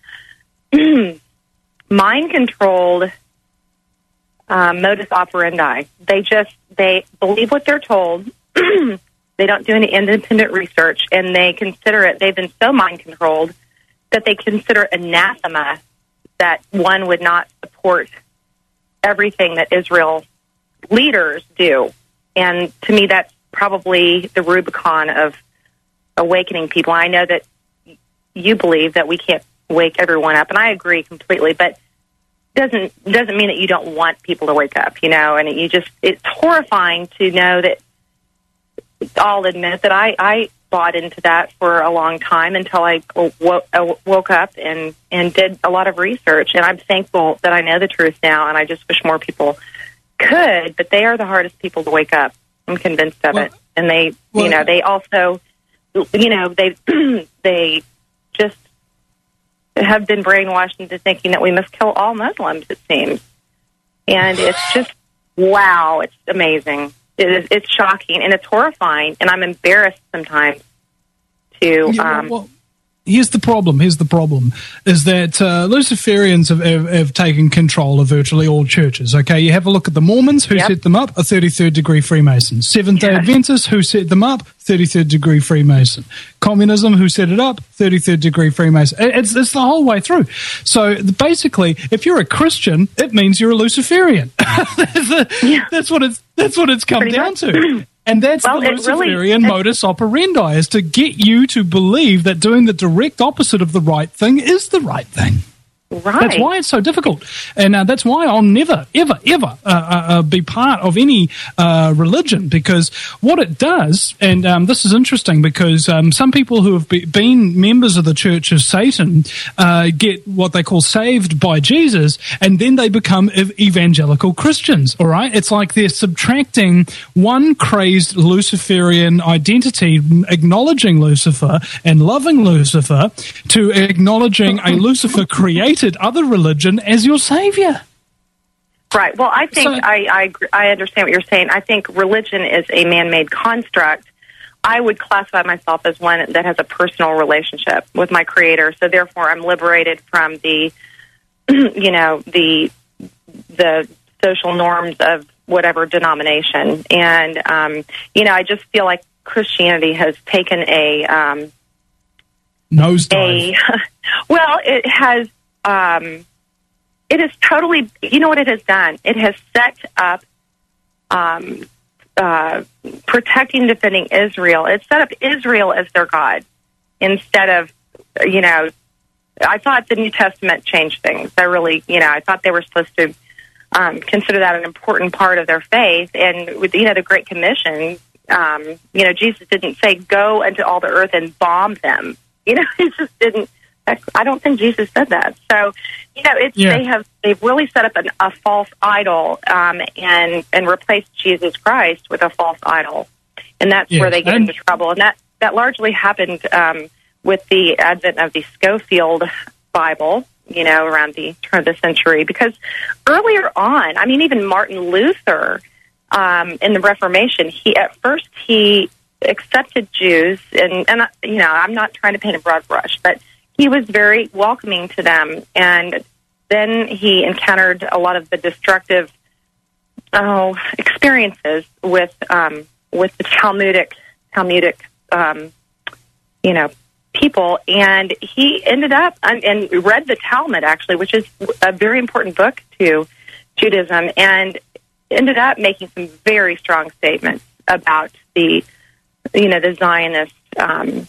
mind-controlled uh, modus operandi. They just they believe what they're told. They don't do any independent research, and they consider it. They've been so mind-controlled that they consider anathema that one would not support everything that Israel leaders do. And to me, that's probably the Rubicon of awakening people. I know that you believe that we can't wake everyone up, and I agree completely, but doesn't doesn't mean that you don't want people to wake up, you know, and you just, it's horrifying to know that I'll admit that I, I bought into that for a long time until I woke, woke up and, and did a lot of research. And I'm thankful that I know the truth now, and I just wish more people could. But they are the hardest people to wake up. I'm convinced of well, it. And they, well, you know, they also, you know, they they just have been brainwashed into thinking that we must kill all Muslims, it seems. And it's just, wow, it's amazing. It is, it's shocking, and it's horrifying, and I'm embarrassed sometimes to... Yeah, um, well, here's the problem, here's the problem, is that uh, Luciferians have, have, have taken control of virtually all churches, okay? You have a look at the Mormons, who yep. set them up, are thirty-third degree Freemasons. Seventh-day yeah. Adventists, who set them up, thirty-third degree Freemason. Communism, who set it up, thirty-third degree Freemason. It's, it's the whole way through. So basically, if you're a Christian, it means you're a Luciferian. that's, a, yeah. that's what it's that's what it's come Pretty down much. to. And that's well, the Luciferian really, modus operandi, is to get you to believe that doing the direct opposite of the right thing is the right thing. Right. That's why it's so difficult. And uh, that's why I'll never, ever, ever uh, uh, be part of any uh, religion, because what it does, and um, this is interesting because um, some people who have be, been members of the Church of Satan uh, get what they call saved by Jesus, and then they become ev- evangelical Christians, all right? It's like they're subtracting one crazed Luciferian identity, acknowledging Lucifer and loving Lucifer, to acknowledging a Lucifer created other religion as your savior. Right. Well, I think so, I, I agree, I understand what you're saying. I think religion is a man-made construct. I would classify myself as one that has a personal relationship with my Creator. So therefore, I'm liberated from the, you know, the the social norms of whatever denomination. And um, you know, I just feel like Christianity has taken a um, nosedive. A, well, it has. Um, it is totally, you know what it has done? It has set up um, uh, protecting, defending Israel. It set up Israel as their God instead of, you know, I thought the New Testament changed things. I really, you know, I thought they were supposed to um, consider that an important part of their faith. And with, you know, the Great Commission, um, you know, Jesus didn't say, go into all the earth and bomb them. You know, he just didn't. I don't think Jesus said that. So, you know, it's yeah. they have they've really set up an, a false idol um, and and replaced Jesus Christ with a false idol, and that's yes. where they get and- into trouble. And that that largely happened um, with the advent of the Scofield Bible, you know, around the turn of the century. Because earlier on, I mean, even Martin Luther um, in the Reformation, he at first he accepted Jews, and and you know, I'm not trying to paint a broad brush, but he was very welcoming to them, and then he encountered a lot of the destructive oh, experiences with um, with the Talmudic Talmudic um, you know people, and he ended up and, and read the Talmud actually, which is a very important book to Judaism, and ended up making some very strong statements about the you know the Zionist um,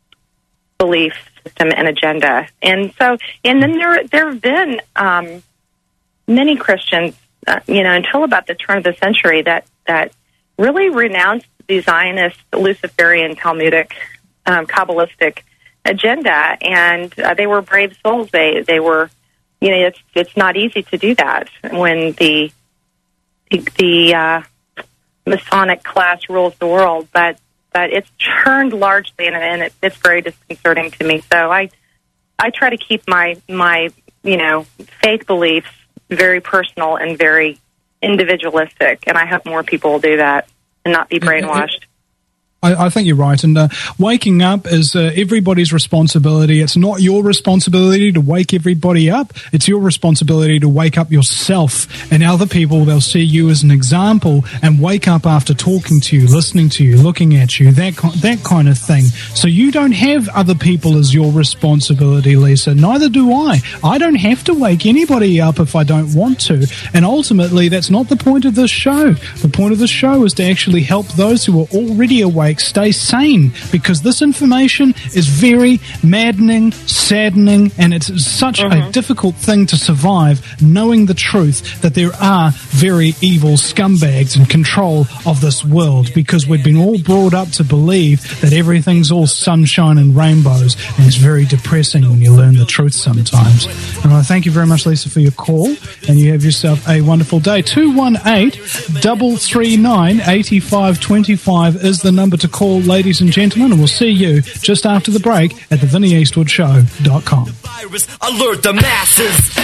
belief system and agenda. And so, and then there there have been um, many Christians, uh, you know, until about the turn of the century that, that really renounced the Zionist, Luciferian, Talmudic, um, Kabbalistic agenda, and uh, they were brave souls. They they were, you know, it's it's not easy to do that when the the, the uh, Masonic class rules the world, but but it's turned largely, and, and it, it's very disconcerting to me. So I, I try to keep my my you know faith beliefs very personal and very individualistic, and I hope more people will do that and not be brainwashed. I, I think you're right. And uh, waking up is uh, everybody's responsibility. It's not your responsibility to wake everybody up. It's your responsibility to wake up yourself. And other people, they'll see you as an example and wake up after talking to you, listening to you, looking at you, that, that kind of thing. So you don't have other people as your responsibility, Lisa. Neither do I. I don't have to wake anybody up if I don't want to. And ultimately, that's not the point of this show. The point of the show is to actually help those who are already awake sake, stay sane, because this information is very maddening, saddening, and it's such Mm-hmm. a difficult thing to survive, knowing the truth that there are very evil scumbags in control of this world, because we've been all brought up to believe that everything's all sunshine and rainbows, and it's very depressing when you learn the truth sometimes. And I thank you very much, Lisa, for your call, and you have yourself a wonderful day. two one eight, three three nine, eight five two five is the number to call, ladies and gentlemen, and we'll see you just after the break at the vinnie eastwood show dot com. Virus, alert the masses.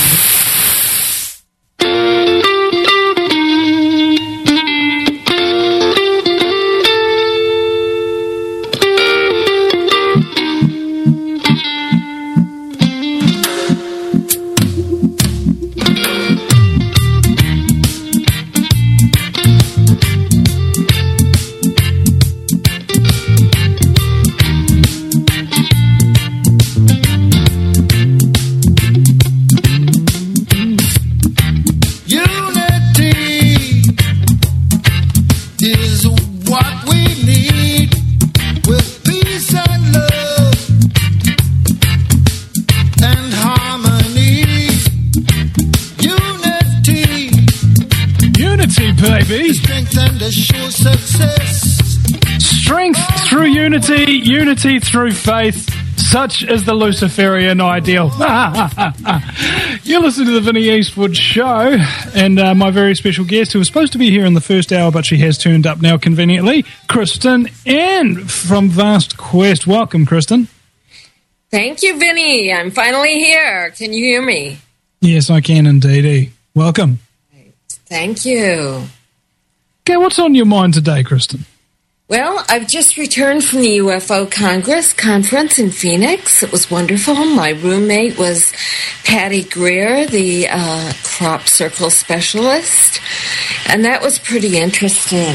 Unity through faith. Such is the Luciferian ideal. You're listening to the Vinnie Eastwood Show, and uh, my very special guest, who was supposed to be here in the first hour, but she has turned up now conveniently, Kristen Ann from Vast Quest. Welcome, Kristen. Thank you, Vinnie. I'm finally here. Can you hear me? Yes, I can indeed. Welcome. Thank you. Okay, what's on your mind today, Kristen? Well, I've just returned from the U F O Congress conference in Phoenix. It was wonderful. My roommate was Patty Greer, the uh, crop circle specialist, and that was pretty interesting.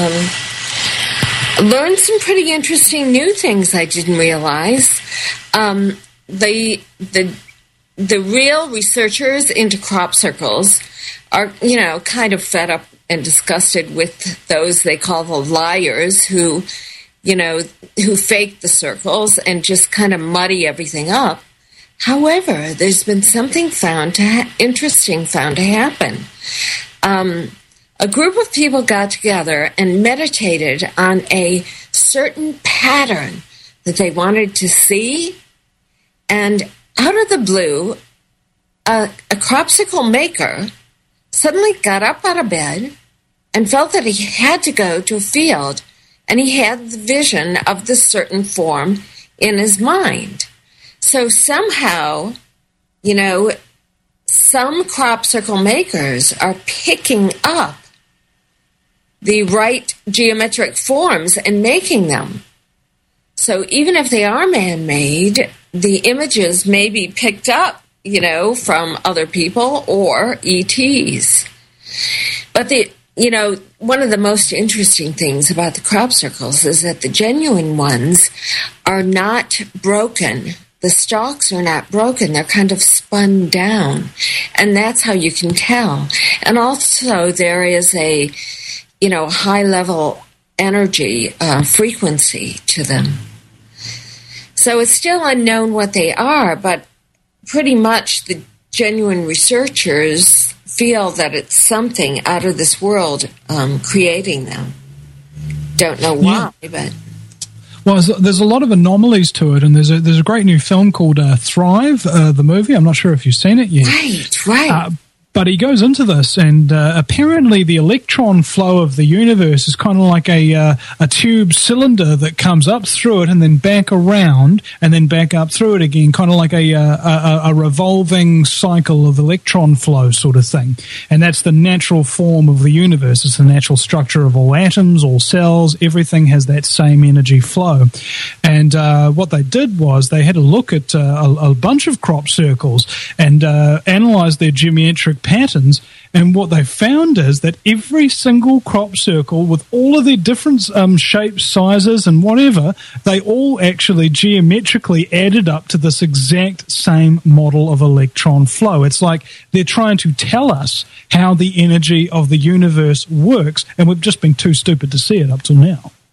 Um, learned some pretty interesting new things I didn't realize. Um, the the the real researchers into crop circles are, you know, kind of fed up and disgusted with those they call the liars who, you know, who fake the circles and just kind of muddy everything up. However, there's been something found to ha- interesting found to happen. Um, a group of people got together and meditated on a certain pattern that they wanted to see, and out of the blue, a, a cropsicle maker suddenly got up out of bed and felt that he had to go to a field, and he had the vision of this certain form in his mind. So somehow, you know, some crop circle makers are picking up the right geometric forms and making them. So even if they are man-made, the images may be picked up, you know, from other people or E Ts. But the, you know, one of the most interesting things about the crop circles is that the genuine ones are not broken. The stalks are not broken. They're kind of spun down. And that's how you can tell. And also there is a, you know, high-level energy uh, frequency to them. So it's still unknown what they are, but pretty much the genuine researchers feel that it's something out of this world um, creating them. Don't know why, yeah. but... Well, there's a lot of anomalies to it, and there's a there's a great new film called uh, Thrive, uh, the movie. I'm not sure if you've seen it yet. Right, right. Uh, But he goes into this, and uh, apparently the electron flow of the universe is kind of like a uh, a tube cylinder that comes up through it and then back around and then back up through it again, kind of like a, uh, a, a revolving cycle of electron flow sort of thing. And that's the natural form of the universe. It's the natural structure of all atoms, all cells. Everything has that same energy flow. And uh, what they did was they had a look at uh, a, a bunch of crop circles and uh, analyzed their geometric patterns, and what they found is that every single crop circle, with all of their different um, shapes, sizes, and whatever, they all actually geometrically added up to this exact same model of electron flow. It's like they're trying to tell us how the energy of the universe works, and we've just been too stupid to see it up till now.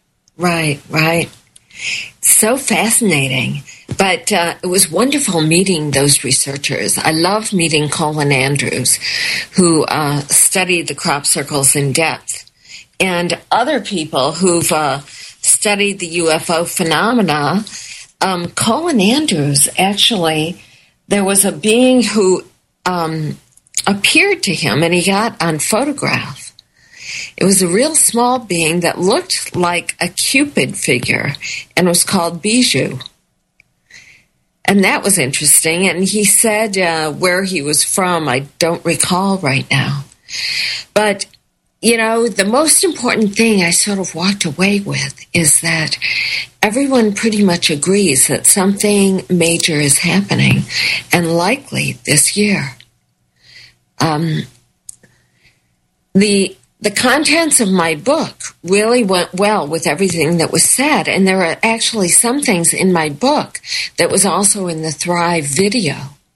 right, right. So fascinating. But uh, it was wonderful meeting those researchers. I loved meeting Colin Andrews, who uh, studied the crop circles in depth, and other people who've uh, studied the U F O phenomena. Um, Colin Andrews, actually, there was a being who um, appeared to him, and he got on photograph. It was a real small being that looked like a Cupid figure, and was called Bijou. And that was interesting. And he said uh, where he was from, I don't recall right now. But, you know, the most important thing I sort of walked away with is that everyone pretty much agrees that something major is happening, and likely this year. Um, the the contents of my book really went well with everything that was said, and there are actually some things in my book that was also in the Thrive video.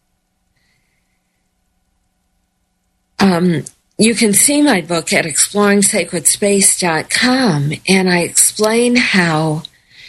Um, you can see my book at exploring sacred space dot com, and I explain how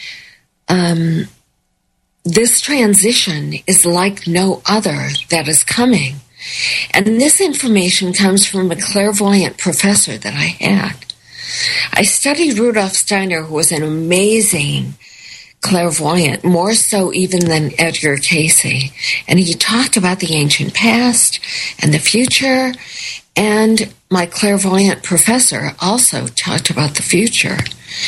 um, this transition is like no other that is coming. And this information comes from a clairvoyant professor that I had. I studied Rudolf Steiner, who was an amazing clairvoyant, more so even than Edgar Cayce. And he talked about the ancient past and the future. And my clairvoyant professor also talked about the future.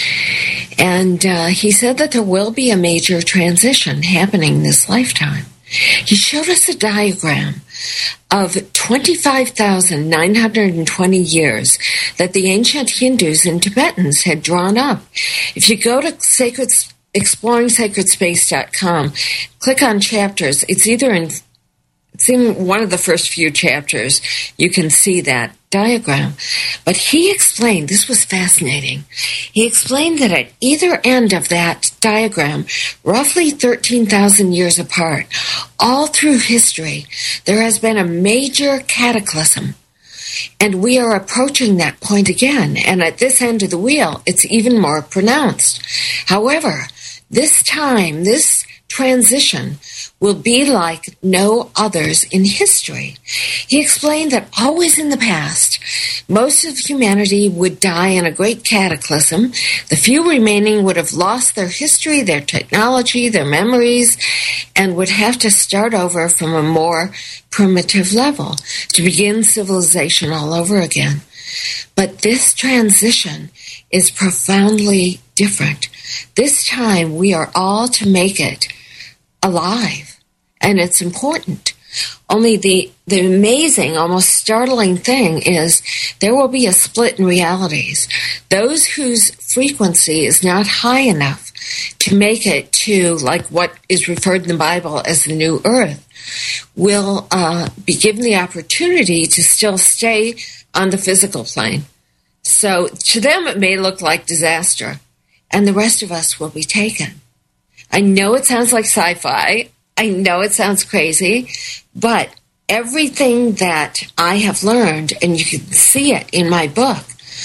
And uh, he said that there will be a major transition happening this lifetime. He showed us a diagram of twenty-five thousand nine hundred twenty years that the ancient Hindus and Tibetans had drawn up. If you go to Sacred, exploring sacred space dot com, click on chapters, it's either in It's in one of the first few chapters. You can see that diagram. But he explained, this was fascinating, he explained that at either end of that diagram, roughly thirteen thousand years apart, all through history, there has been a major cataclysm. And we are approaching that point again. And at this end of the wheel, it's even more pronounced. However, this time, this transition will be like no others in history. He explained that always in the past, most of humanity would die in a great cataclysm. The few remaining would have lost their history, their technology, their memories, and would have to start over from a more primitive level to begin civilization all over again. But this transition is profoundly different. This time we are all to make it alive, and it's important. Only the, the amazing, almost startling thing is there will be a split in realities. Those whose frequency is not high enough to make it to, like what is referred in the Bible as the new earth, will uh, be given the opportunity to still stay on the physical plane. So to them it may look like disaster, and the rest of us will be taken. I know it sounds like sci-fi. I know it sounds crazy, but everything that I have learned, and you can see it in my book,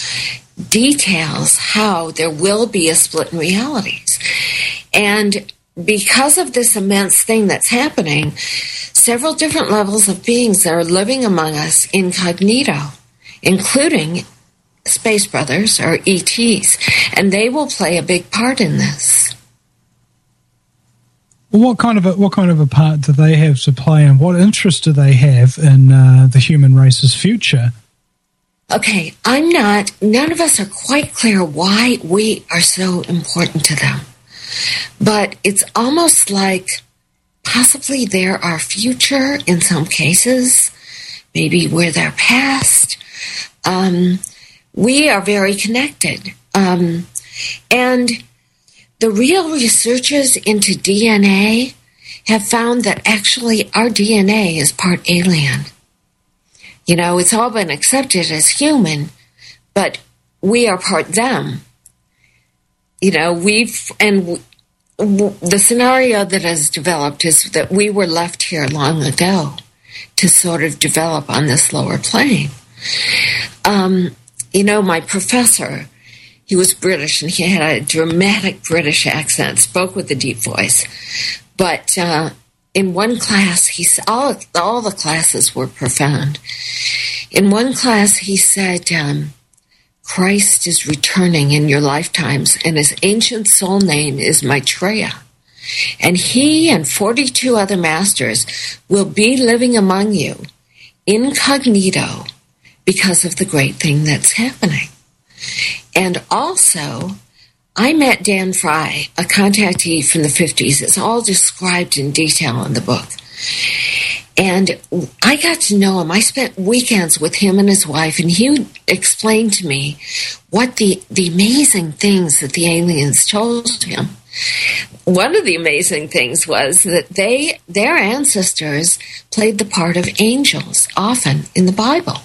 details how there will be a split in realities. And because of this immense thing that's happening, several different levels of beings are living among us incognito, including Space Brothers, or E Ts, and they will play a big part in this. What kind of a what kind of a part do they have to play, and what interest do they have in uh, the human race's future? Okay, I'm not, none of us are quite clear why we are so important to them. But it's almost like possibly they're our future in some cases. Maybe we're their past. Um, we are very connected. Um, and the real researchers into D N A have found that actually our D N A is part alien. You know, it's all been accepted as human, but we are part them. You know, we've, and w- the scenario that has developed is that we were left here long ago to sort of develop on this lower plane. Um, you know, my professor, He was British, and he had a dramatic British accent, spoke with a deep voice. But uh, in one class, he all all the classes were profound. In one class, he said, um, Christ is returning in your lifetimes, and his ancient soul name is Maitreya. And he and forty-two other masters will be living among you incognito because of the great thing that's happening. And also, I met Dan Fry, a contactee from the fifties. It's all described in detail in the book. And I got to know him. I spent weekends with him and his wife, and he explained to me what the, the amazing things that the aliens told him. One of the amazing things was that they their ancestors played the part of angels often in the Bible.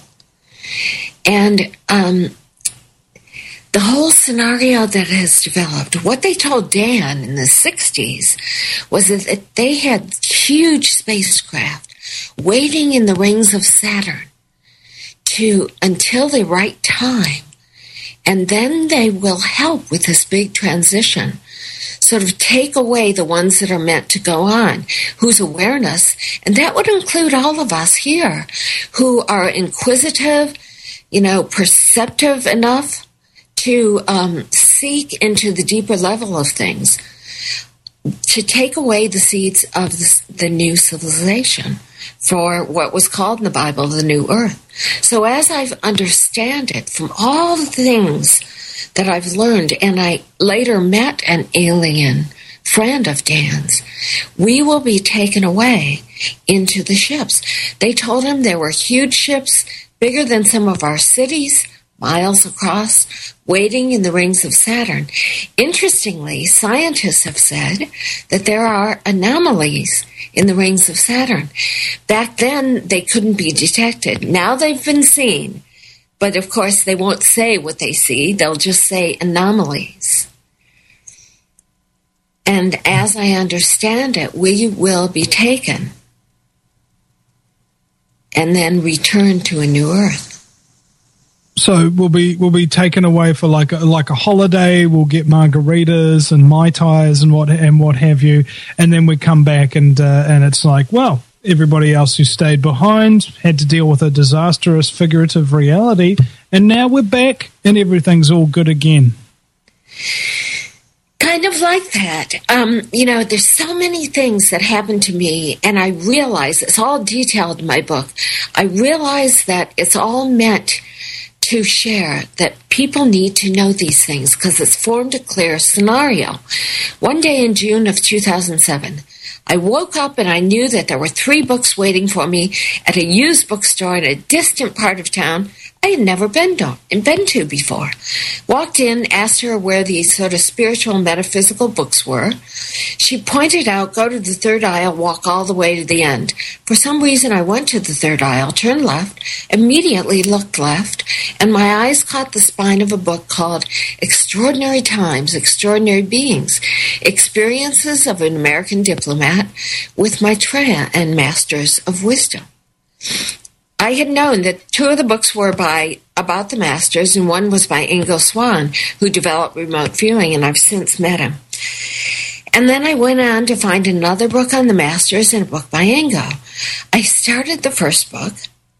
And um, the whole scenario that has developed, what they told Dan in the sixties was that they had huge spacecraft waiting in the rings of Saturn to until the right time, and then they will help with this big transition, sort of take away the ones that are meant to go on, whose awareness, and that would include all of us here, who are inquisitive, you know, perceptive enough to um, seek into the deeper level of things, to take away the seeds of the, the new civilization for what was called in the Bible the New Earth. So as I understand it, from all the things that I've learned, and I later met an alien friend of Dan's, we will be taken away into the ships. They told him there were huge ships, bigger than some of our cities, miles across, waiting in the rings of Saturn. Interestingly, scientists have said that there are anomalies in the rings of Saturn. Back then, they couldn't be detected. Now they've been seen. But, of course, they won't say what they see. They'll just say anomalies. And as I understand it, we will be taken and then return to a new Earth. So we'll be we'll be taken away for like a, like a holiday. We'll get margaritas and Mai Tais and what and what have you, and then we come back and uh, and it's like, well, everybody else who stayed behind had to deal with a disastrous figurative reality, and now we're back and everything's all good again. Kind of like that. Um, you know, there's so many things that happened to me, and I realize it's all detailed in my book. I realize that it's all meant to share, that people need to know these things because it's formed a clear scenario. One day in June of two thousand seven, I woke up and I knew that there were three books waiting for me at a used bookstore in a distant part of town I had never been to, been to before. Walked in, asked her where these sort of spiritual and metaphysical books were. She pointed out, go to the third aisle, walk all the way to the end. For some reason, I went to the third aisle, turned left, immediately looked left, and my eyes caught the spine of a book called Extraordinary Times, Extraordinary Beings, Experiences of an American Diplomat with Maitreya and Masters of Wisdom. I had known that two of the books were by about the Masters, and one was by Ingo Swann, who developed remote viewing, and I've since met him. And then I went on to find another book on the Masters and a book by Ingo. I started the first book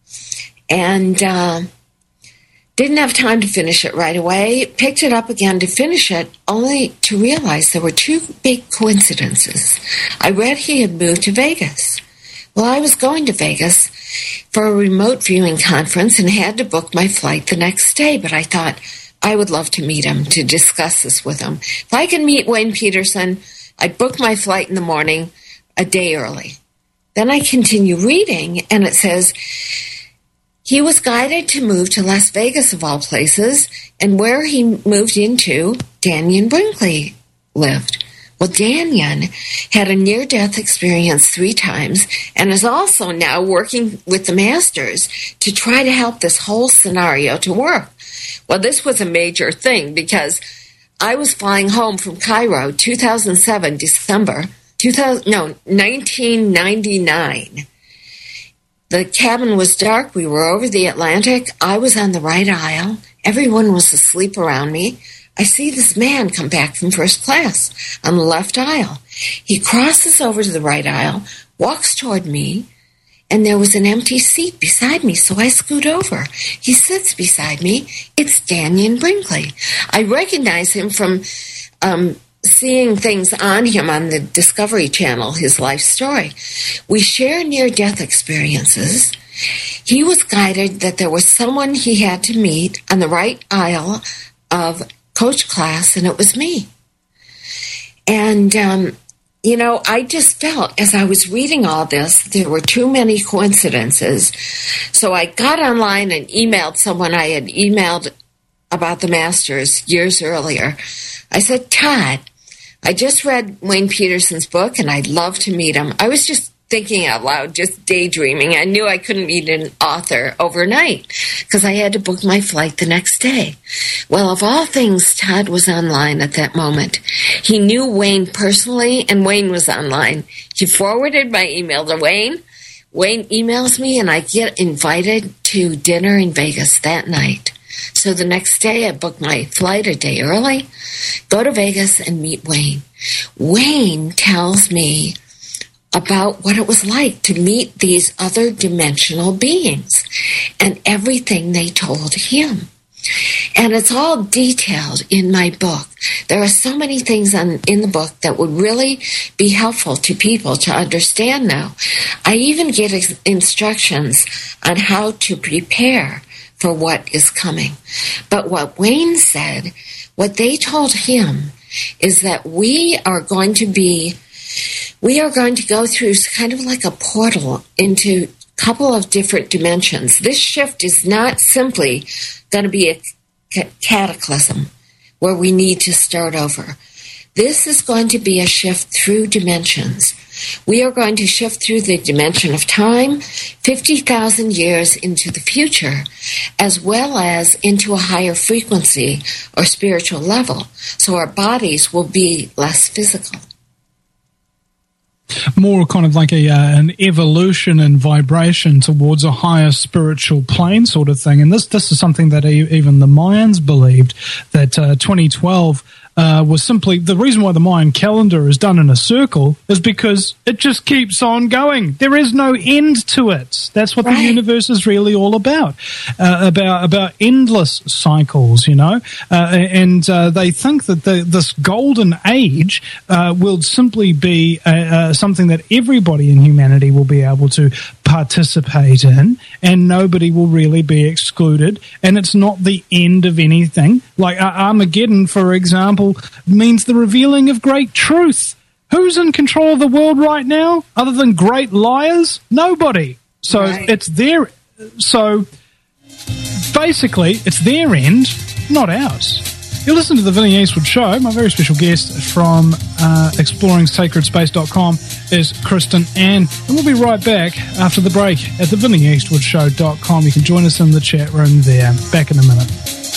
and uh, didn't have time to finish it right away, picked it up again to finish it, only to realize there were two big coincidences. I read he had moved to Vegas. Well, I was going to Vegas for a remote viewing conference and had to book my flight the next day, but I thought I would love to meet him, to discuss this with him. If I can meet Wayne Peterson, I'd book my flight in the morning a day early. Then I continue reading, and it says he was guided to move to Las Vegas, of all places, and where he moved into, Dannion Brinkley lived. Well, Dannion had a near-death experience three times and is also now working with the Masters to try to help this whole scenario to work. Well, this was a major thing because I was flying home from Cairo, two thousand seven, December, two thousand, no, nineteen ninety-nine. The cabin was dark. We were over the Atlantic. I was on the right aisle. Everyone was asleep around me. I see this man come back from first class on the left aisle. He crosses over to the right aisle, walks toward me, and there was an empty seat beside me, so I scoot over. He sits beside me. It's Dannion Brinkley. I recognize him from um, seeing things on him on the Discovery Channel, his life story. We share near-death experiences. He was guided that there was someone he had to meet on the right aisle of coach class, and it was me. And, um, you know, I just felt as I was reading all this, there were too many coincidences. So I got online and emailed someone I had emailed about the Masters years earlier. I said, Todd, I just read Wayne Peterson's book, and I'd love to meet him. I was just thinking out loud, just daydreaming. I knew I couldn't meet an author overnight because I had to book my flight the next day. Well, of all things, Todd was online at that moment. He knew Wayne personally, and Wayne was online. He forwarded my email to Wayne. Wayne emails me, and I get invited to dinner in Vegas that night. So the next day, I booked my flight a day early, go to Vegas, and meet Wayne. Wayne tells me about what it was like to meet these other dimensional beings and everything they told him. And it's all detailed in my book. There are so many things on, in the book that would really be helpful to people to understand now. I even get ex- instructions on how to prepare for what is coming. But what Wayne said, what they told him, is that we are going to be We are going to go through kind of like a portal into a couple of different dimensions. This shift is not simply going to be a cataclysm where we need to start over. This is going to be a shift through dimensions. We are going to shift through the dimension of time, fifty thousand years into the future, as well as into a higher frequency or spiritual level. So our bodies will be less physical. More kind of like a uh, an evolution and vibration towards a higher spiritual plane sort of thing. And this this is something that e- even the Mayans believed, that uh, twenty twelve uh, was simply the reason why the Mayan calendar is done in a circle is because it just keeps on going. There is no end to it. That's what right. the universe is really all about, uh, about about endless cycles, you know. Uh, and uh, they think that the, this golden age uh, will simply be uh, uh, something that everybody in humanity will be able to participate in, and nobody will really be excluded, and it's not the end of anything. Like uh, Armageddon, for example, means the revealing of great truth. Who's in control of the world right now other than great liars? Nobody. So right. it's their so basically it's their end, not ours. You're listening to the Vinny Eastwood Show. My very special guest from uh, exploring sacred space dot com is Kristen Ann. And we'll be right back after the break at the vinny eastwood show dot com. You can join us in the chat room there. Back in a minute.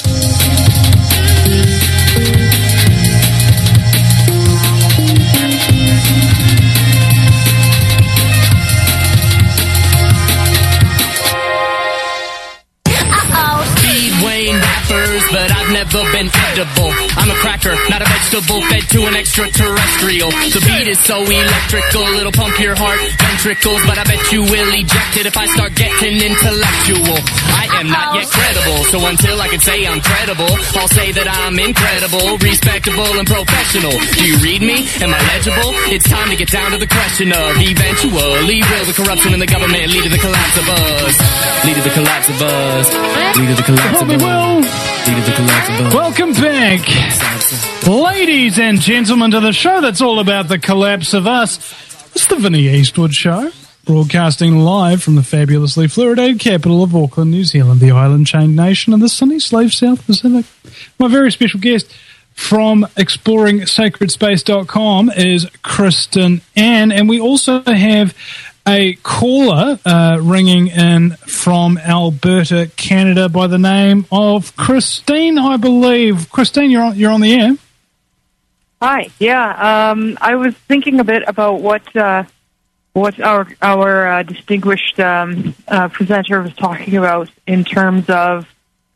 But I've never been edible. I'm a cracker, not a vegetable, fed to an extraterrestrial. The beat is so electrical, it'll pump your heart ventricles, but I bet you will eject it if I start getting intellectual. I am not yet credible, so until I can say I'm credible, I'll say that I'm incredible, respectable, and professional. Do you read me? Am I legible? It's time to get down to the question of eventually will the corruption in the government lead to the collapse of us? Lead to the collapse of us. Lead to the collapse of us. Welcome back, ladies and gentlemen, to the show that's all about the collapse of us. It's the Vinny Eastwood Show, broadcasting live from the fabulously fluoridated capital of Auckland, New Zealand, the island chain nation of the sunny slave South Pacific. My very special guest from exploring sacred space dot com is Kristen Ann, and we also have a caller uh, ringing in from Alberta, Canada, by the name of Christine, I believe. Christine, you're on, you're on the air. Hi. Yeah, um, I was thinking a bit about what uh, what our our uh, distinguished um, uh, presenter was talking about in terms of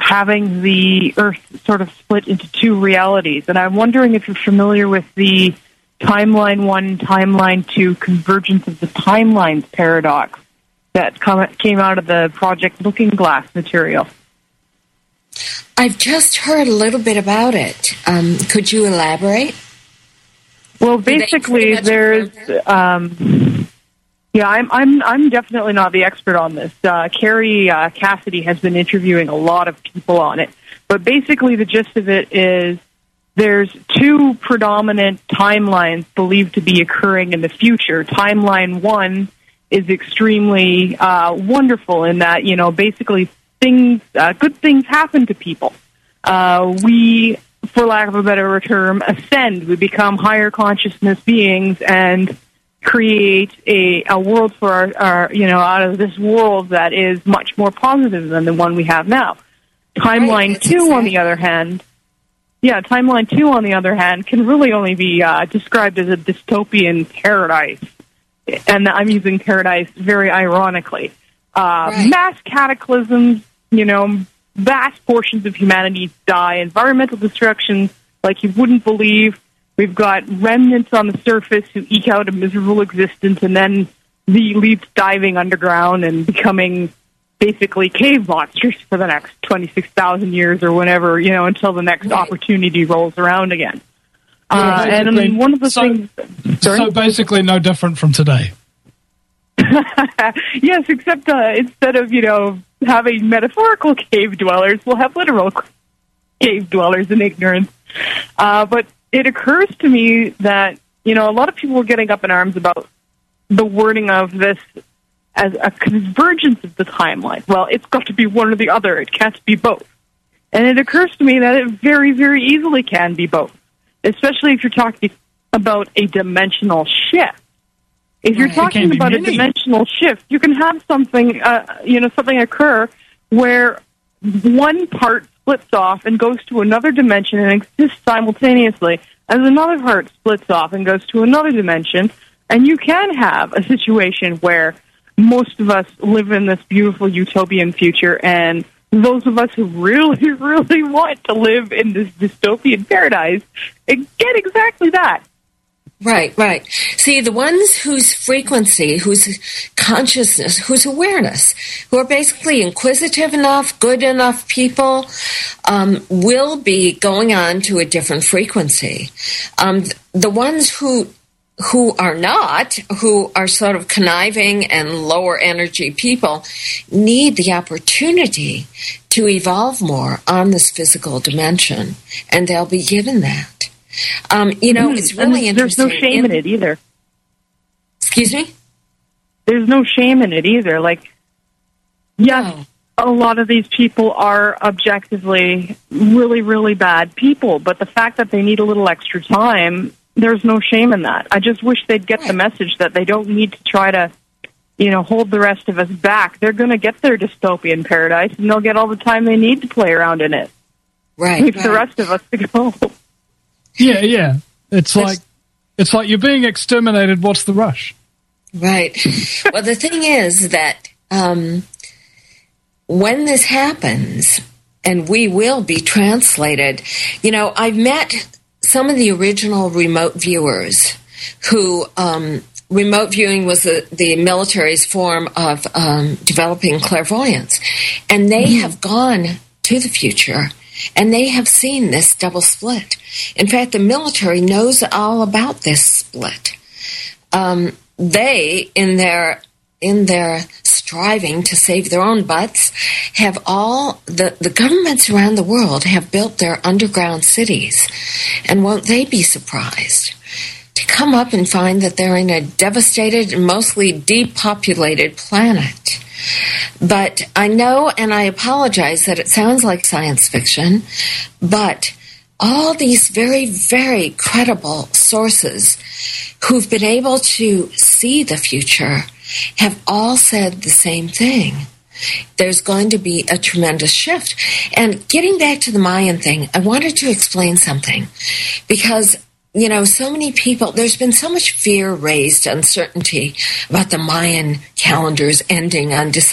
having the Earth sort of split into two realities. And I'm wondering if you're familiar with the timeline one, timeline two convergence of the timelines paradox that come, came out of the Project Looking Glass material. I've just heard a little bit about it. Um, could you elaborate? Well, basically, there's, um, yeah, I'm, I'm, I'm definitely not the expert on this. Uh, Carrie uh, Cassidy has been interviewing a lot of people on it, but basically, the gist of it is there's two predominant timelines believed to be occurring in the future. Timeline one is extremely uh, wonderful in that, you know, basically things, uh, good things happen to people. Uh, we, for lack of a better term, ascend. We become higher consciousness beings and create a, a world for our, our, you know, out of this world that is much more positive than the one we have now. Timeline right, two, exactly. on the other hand, yeah, timeline two, on the other hand, can really only be uh, described as a dystopian paradise. And I'm using paradise very ironically. Uh, right. Mass cataclysms, you know, vast portions of humanity die, environmental destruction like you wouldn't believe. We've got remnants on the surface who eke out a miserable existence and then the leads diving underground and becoming basically cave monsters for the next twenty-six thousand years or whenever, you know, until the next right. opportunity rolls around again. Uh, and I mean, one of the so, things... Sorry? So basically no different from today. Yes, except uh, instead of, you know, having metaphorical cave dwellers, we'll have literal cave dwellers in ignorance. Uh, but it occurs to me that, you know, a lot of people are getting up in arms about the wording of this as a convergence of the timeline. Well, it's got to be one or the other. It can't be both. And it occurs to me that it very, very easily can be both, especially if you're talking about a dimensional shift. If you're right. talking about many. a dimensional shift, you can have something, uh, you know, something occur where one part splits off and goes to another dimension and exists simultaneously, as another part splits off and goes to another dimension, and you can have a situation where most of us live in this beautiful utopian future, and those of us who really, really want to live in this dystopian paradise get exactly that. Right, right. See, the ones whose frequency, whose consciousness, whose awareness, who are basically inquisitive enough, good enough people, um, will be going on to a different frequency. Um, the ones who who are not, who are sort of conniving and lower energy people, need the opportunity to evolve more on this physical dimension, and they'll be given that. Um, you know, mm-hmm. it's really and there's interesting. There's no shame in, in it either. Excuse me? There's no shame in it either. Like, yes, no. a lot of these people are objectively really, really bad people, but the fact that they need a little extra time, there's no shame in that. I just wish they'd get right. the message that they don't need to try to, you know, hold the rest of us back. They're going to get their dystopian paradise, and they'll get all the time they need to play around in it. Right. Leave right. the rest of us to go. Yeah, yeah. It's like it's like you're being exterminated. What's the rush? Right. Well, the thing is that um, when this happens, and we will be translated, you know, I've met some of the original remote viewers who um, remote viewing was the, the military's form of um, developing clairvoyance, and they mm-hmm. have gone to the future. And they have seen this double split. In fact, the military knows all about this split. Um, they, in their in their striving to save their own butts, have all the the governments around the world have built their underground cities, and won't they be surprised to come up and find that they're in a devastated and mostly depopulated planet? But I know, and I apologize that it sounds like science fiction, but all these very, very credible sources who've been able to see the future have all said the same thing. There's going to be a tremendous shift. And getting back to the Mayan thing, I wanted to explain something because you know, so many people, there's been so much fear raised, uncertainty about the Mayan calendars ending on December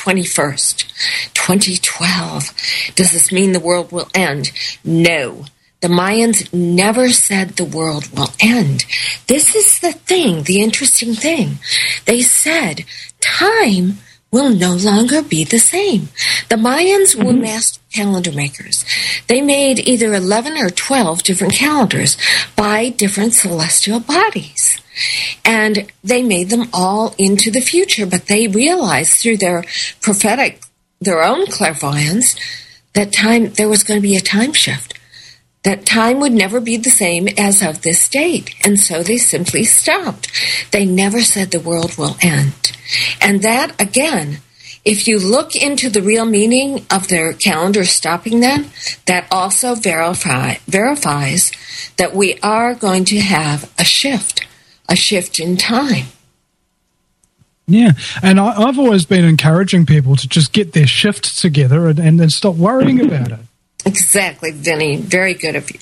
twenty-first, twenty twelve. Does this mean the world will end? No. The Mayans never said the world will end. This is the thing, the interesting thing. They said time will no longer be the same. The Mayans were mm-hmm. master calendar makers. They made either eleven or twelve different calendars by different celestial bodies. And they made them all into the future, but they realized through their prophetic, their own clairvoyance, that time, there was going to be a time shift. That time would never be the same as of this date. And so they simply stopped. They never said the world will end. And that, again, if you look into the real meaning of their calendar stopping then, that also verify, verifies that we are going to have a shift, a shift in time. Yeah, and I, I've always been encouraging people to just get their shift together and, and then stop worrying about it. Exactly, Vinny. Very good of you.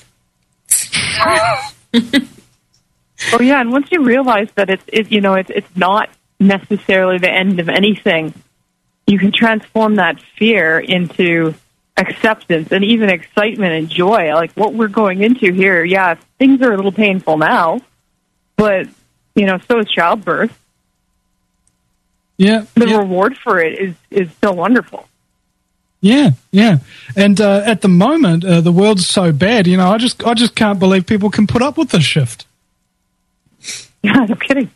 Oh yeah, and once you realize that it's it, you know it's it's not necessarily the end of anything, you can transform that fear into acceptance and even excitement and joy. Like what we're going into here, yeah, things are a little painful now, but you know, so is childbirth. Yeah, the yeah. reward for it is is so wonderful. Yeah, yeah, and uh, at the moment, uh, the world's so bad. You know, I just, I just can't believe people can put up with this shift. Yeah, no kidding.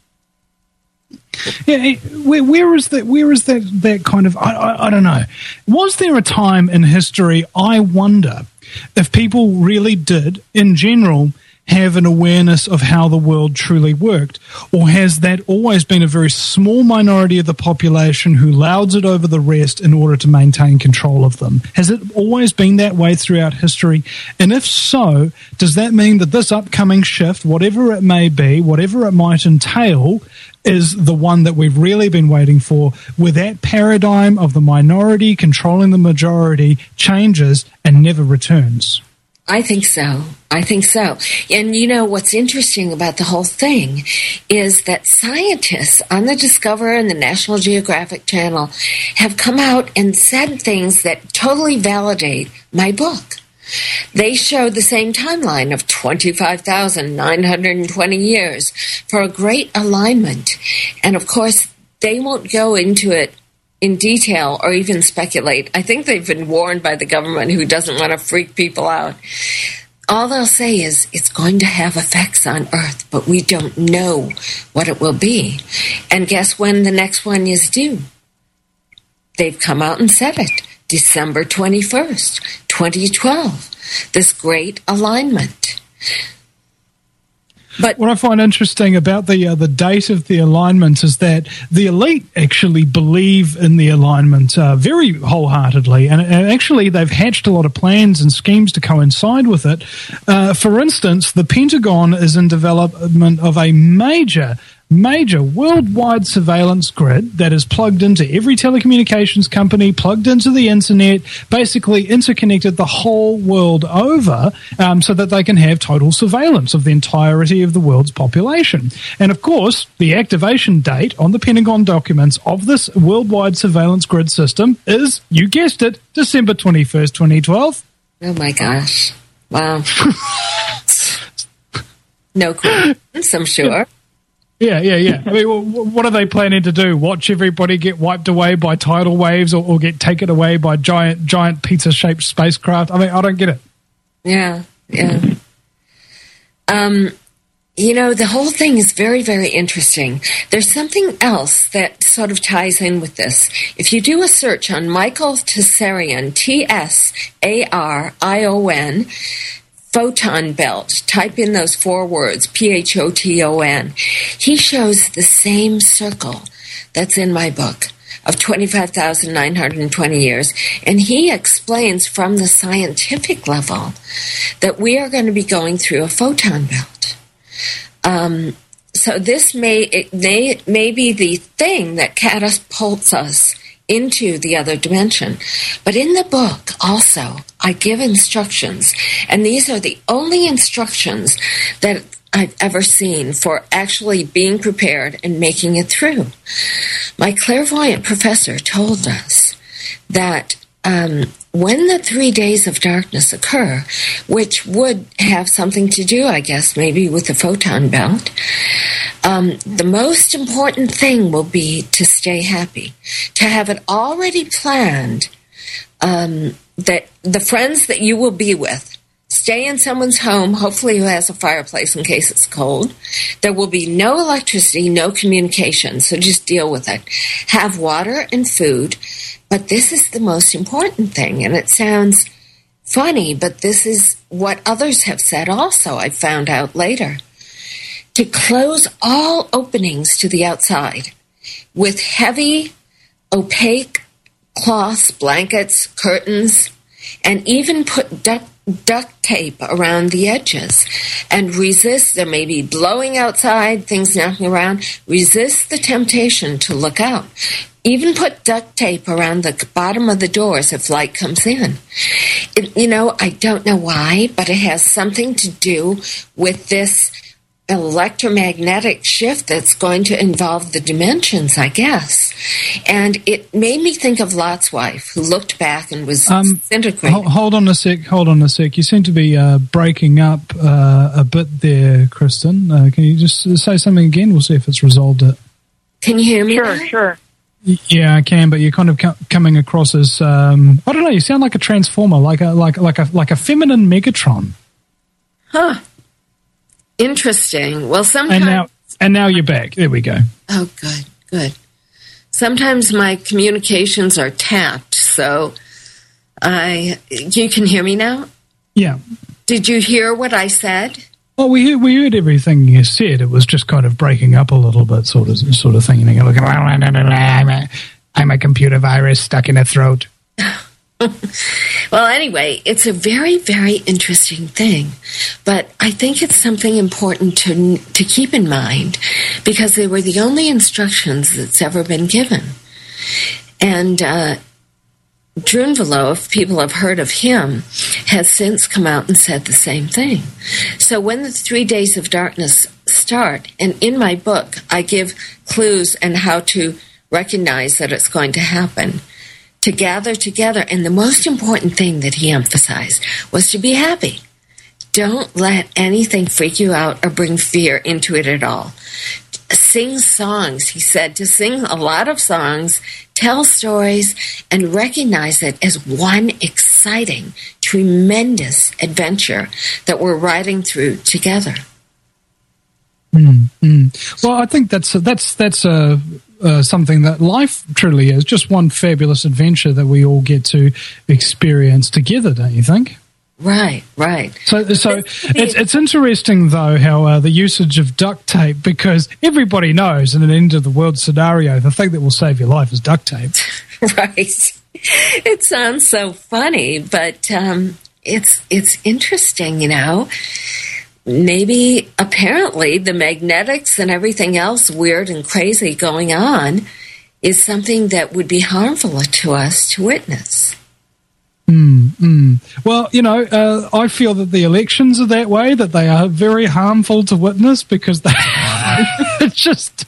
Yeah, where, where is that? Where is that? That kind of, I, I, I don't know. Was there a time in history? I wonder if people really did, in general, have an awareness of how the world truly worked? Or has that always been a very small minority of the population who louds it over the rest in order to maintain control of them? Has it always been that way throughout history? And if so, does that mean that this upcoming shift, whatever it may be, whatever it might entail, is the one that we've really been waiting for, where that paradigm of the minority controlling the majority changes and never returns? I think so. I think so. And you know, what's interesting about the whole thing is that scientists on the Discovery and the National Geographic Channel have come out and said things that totally validate my book. They show the same timeline of twenty-five thousand nine hundred twenty years for a great alignment. And of course, they won't go into it in detail or even speculate. I think they've been warned by the government, who doesn't want to freak people out. All they'll say is it's going to have effects on Earth, but we don't know what it will be. And guess when the next one is due? They've come out and said it. December twenty-first, twenty twelve. This great alignment. But what I find interesting about the uh, the date of the alignment is that the elite actually believe in the alignment uh, very wholeheartedly, and, and actually they've hatched a lot of plans and schemes to coincide with it. Uh, for instance, the Pentagon is in development of a major major worldwide surveillance grid that is plugged into every telecommunications company, plugged into the internet, basically interconnected the whole world over, um, so that they can have total surveillance of the entirety of the world's population. And of course, the activation date on the Pentagon documents of this worldwide surveillance grid system is, you guessed it, December twenty-first, twenty twelve. Oh my gosh. Wow. No coincidence, I'm sure. Yeah, yeah, yeah. I mean, what are they planning to do? Watch everybody get wiped away by tidal waves, or, or get taken away by giant, giant pizza-shaped spacecraft? I mean, I don't get it. Yeah, yeah. Um, you know, the whole thing is very, very interesting. There's something else that sort of ties in with this. If you do a search on Michael Tsarion, T S A R I O N, photon belt, type in those four words, P H O T O N. He shows the same circle that's in my book of twenty-five thousand nine hundred twenty years. And he explains from the scientific level that we are going to be going through a photon belt. Um, so this may, it may, may be the thing that catapults us into the other dimension. But in the book also, I give instructions, and these are the only instructions that I've ever seen for actually being prepared and making it through. My clairvoyant professor told us that um, when the three days of darkness occur, which would have something to do, I guess, maybe with the photon belt, um, the most important thing will be to stay happy, to have it already planned, um, that the friends that you will be with, stay in someone's home, hopefully who has a fireplace in case it's cold. There will be no electricity, no communication, so just deal with it. Have water and food, but this is the most important thing, and it sounds funny, but this is what others have said also, I found out later. To close all openings to the outside with heavy, opaque cloths, blankets, curtains, and even put duct, duct tape around the edges and resist. There may be blowing outside, things knocking around. Resist the temptation to look out. Even put duct tape around the bottom of the doors if light comes in. It, you know, I don't know why, but it has something to do with this electromagnetic shift that's going to involve the dimensions, I guess. And it made me think of Lot's wife, who looked back and was um, disintegrated. Hold, hold on a sec, hold on a sec. You seem to be uh, breaking up uh, a bit there, Kristen. Uh, can you just say something again? We'll see if it's resolved it. Can you hear me? Sure, now? sure. Yeah, I can, but you're kind of co- coming across as um, I don't know. You sound like a transformer, like a like like a like a feminine Megatron. Huh. Interesting. Well, sometimes... And now, and now you're back. There we go. Oh, good, good. Sometimes my communications are tapped, so I... You can hear me now? Yeah. Did you hear what I said? Well, we heard, we heard everything you said. It was just kind of breaking up a little bit, sort of sort of thing. And you're like, I'm a, I'm a computer virus stuck in a throat. Well, anyway, it's a very, very interesting thing, but I think it's something important to to keep in mind because they were the only instructions that's ever been given. And uh, Drunvalo, if people have heard of him, has since come out and said the same thing. So when the three days of darkness start, and in my book, I give clues and how to recognize that it's going to happen, to gather together. And the most important thing that he emphasized was to be happy. Don't let anything freak you out or bring fear into it at all. Sing songs, he said, to sing a lot of songs, tell stories, and recognize it as one exciting, tremendous adventure that we're riding through together. Mm, mm. Well, I think that's a, that's that's a uh, something that life truly is, just one fabulous adventure that we all get to experience together, don't you think? Right, right. So, so it's it's interesting though how uh, the usage of duct tape, because everybody knows in an end of the world scenario, the thing that will save your life is duct tape. Right. It sounds so funny, but um, it's it's interesting, you know. Maybe, apparently, the magnetics and everything else weird and crazy going on is something that would be harmful to us to witness. Mm, mm. Well, you know, uh, I feel that the elections are that way, that they are very harmful to witness because they it's just,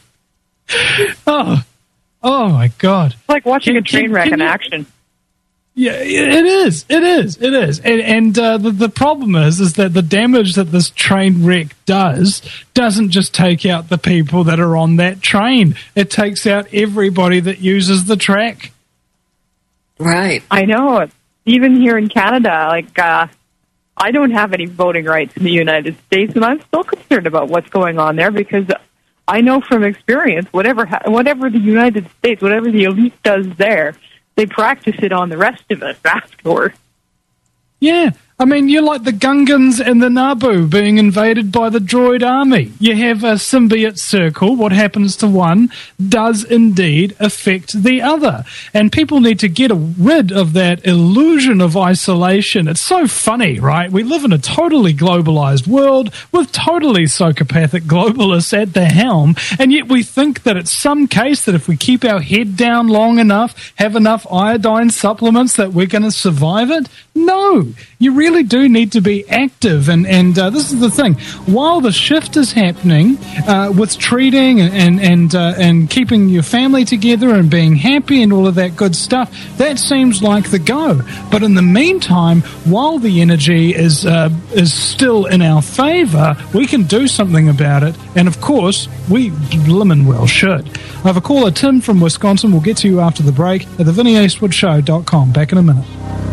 oh, oh my God. It's like watching can, a train can, wreck can in you, action. Yeah, it is. It is. It is. And, and uh, the, the problem is, is that the damage that this train wreck does doesn't just take out the people that are on that train. It takes out everybody that uses the track. Right. I know. Even here in Canada, like, uh, I don't have any voting rights in the United States, and I'm still concerned about what's going on there because I know from experience, whatever ha- whatever the United States, whatever the elite does there, they practice it on the rest of us afterward. Yeah. I mean, you're like the Gungans and the Naboo being invaded by the droid army. You have a symbiote circle. What happens to one does indeed affect the other. And people need to get rid of that illusion of isolation. It's so funny, right? We live in a totally globalized world with totally psychopathic globalists at the helm, and yet we think that it's some case that if we keep our head down long enough, have enough iodine supplements, that we're going to survive it. No. You really really do need to be active. And, and uh, this is the thing. While the shift is happening uh, with treating and and and, uh, and keeping your family together and being happy and all of that good stuff, that seems like the go. But in the meantime, while the energy is uh, is still in our favour, we can do something about it. And of course, we blimmin' well should. I have a caller, Tim from Wisconsin. We'll get to you after the break at the Vinny Eastwood Show dot com. Back in a minute.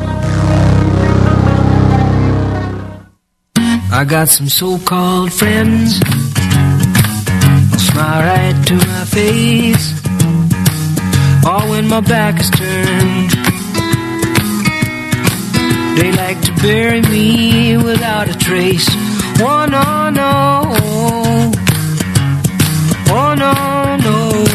I got some so-called friends, smile right to my face, all when my back is turned. They like to bury me without a trace. Oh no, no, oh no, no.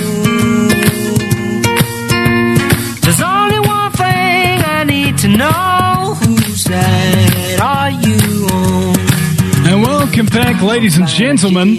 There's only one thing I need to know. Whose side are you on? And welcome back, ladies and gentlemen.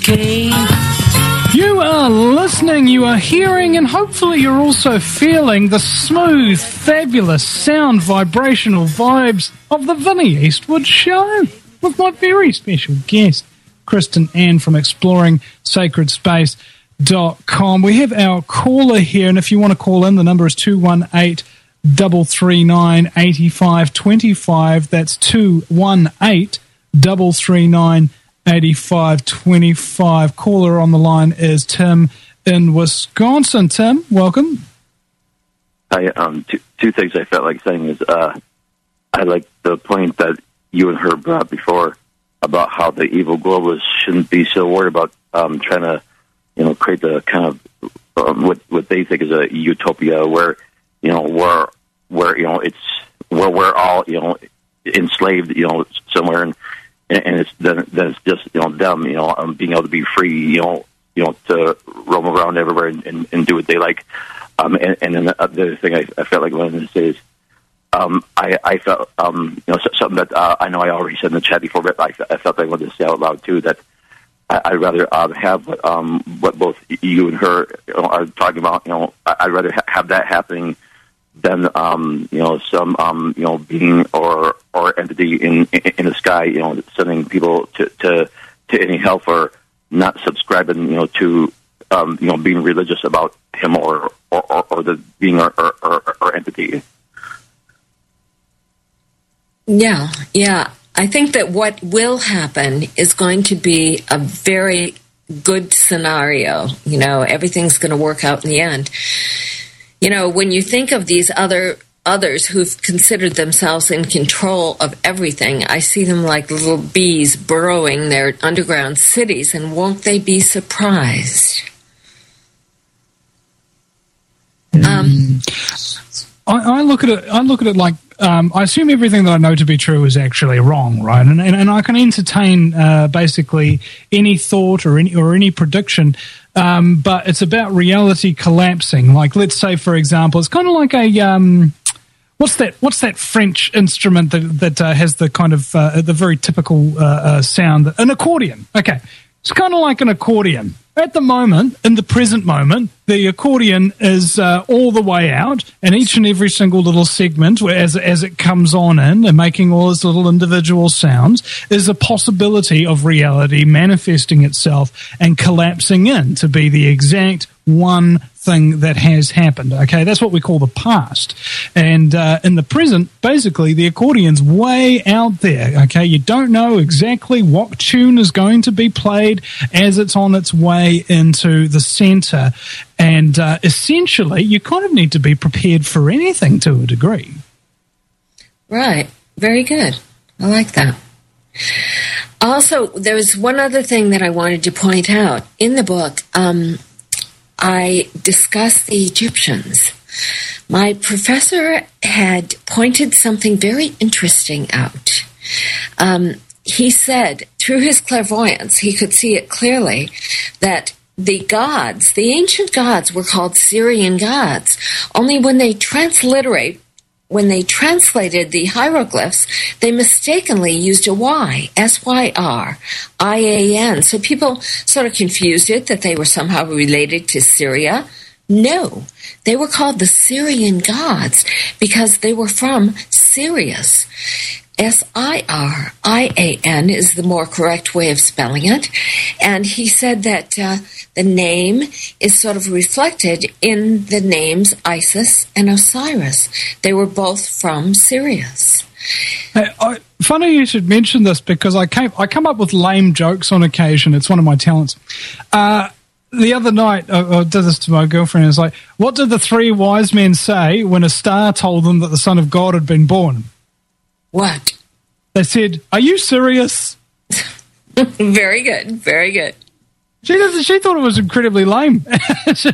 You are listening, you are hearing, and hopefully you're also feeling the smooth, fabulous sound, vibrational vibes of the Vinny Eastwood Show with my very special guest, Kristen Ann from exploring sacred space dot com. We have our caller here, and if you want to call in, the number is two one eight, three three nine, eight five two five. That's two one eight, three three nine, eight five two five. Caller on the line is Tim in Wisconsin. Tim, welcome. Hi. Um, two, two things I felt like saying is uh, I like the point that you and her brought before about how the evil globalists shouldn't be so worried about um, trying to, you know, create the kind of um, what what they think is a utopia where, you know, where where you know it's where we're all, you know, enslaved, you know, somewhere, and and it's then, then it's just, you know, them, you know, um, being able to be free, you know, you know, to roam around everywhere and, and, and do what they like. Um, and, and then the other thing I, I felt like I wanted to say is, um, I, I felt, um, you know, something that uh, I know I already said in the chat before, but I, I felt like I wanted to say out loud too, that I, I'd rather uh, have what, um, what both you and her, you know, are talking about. You know, I, I'd rather ha- have that happening than, um, you know, some, um, you know, being or or entity in, in in the sky, you know, sending people to to, to any hell for not subscribing, you know, to, um, you know, being religious about him or or, or, or the being or, or, or, or entity. Yeah, yeah. I think that what will happen is going to be a very good scenario. You know, everything's going to work out in the end. You know, when you think of these other others who've considered themselves in control of everything, I see them like little bees burrowing their underground cities, and won't they be surprised? Um, I, I look at it. I look at it like um, I assume everything that I know to be true is actually wrong, right? And and, and I can entertain uh, basically any thought or any or any prediction. Um, but it's about reality collapsing. Like, let's say, for example, it's kind of like a um, what's that? What's that French instrument that that uh, has the kind of uh, the very typical uh, uh, sound? An accordion. Okay, it's kind of like an accordion. At the moment, in the present moment, the accordion is uh, all the way out, and each and every single little segment, as as it comes on in and making all its little individual sounds, is a possibility of reality manifesting itself and collapsing in to be the exact one thing that has happened. Okay, that's what we call the past. And uh, in the present, basically, the accordion's way out there. Okay, you don't know exactly what tune is going to be played as it's on its way into the center. And uh, essentially, you kind of need to be prepared for anything to a degree. Right. Very good. I like that. Also, there's one other thing that I wanted to point out. In the book, um, I discussed the Egyptians. My professor had pointed something very interesting out. Um, he said, through his clairvoyance, he could see it clearly, that the gods, the ancient gods, were called Syrian gods. Only when they transliterate, when they translated the hieroglyphs, they mistakenly used a Y, S Y R, I A N. So people sort of confused it that they were somehow related to Syria. No, they were called the Syrian gods because they were from Sirius. S I R I A N is the more correct way of spelling it. And he said that uh, the name is sort of reflected in the names Isis and Osiris. They were both from Sirius. Hey, I, funny you should mention this because I came I come up with lame jokes on occasion. It's one of my talents. Uh, the other night, I, I did this to my girlfriend. It's like, what did the three wise men say when a star told them that the Son of God had been born? What? They said, "Are you serious?" Very good, very good. She doesn't. She thought it was incredibly lame. she,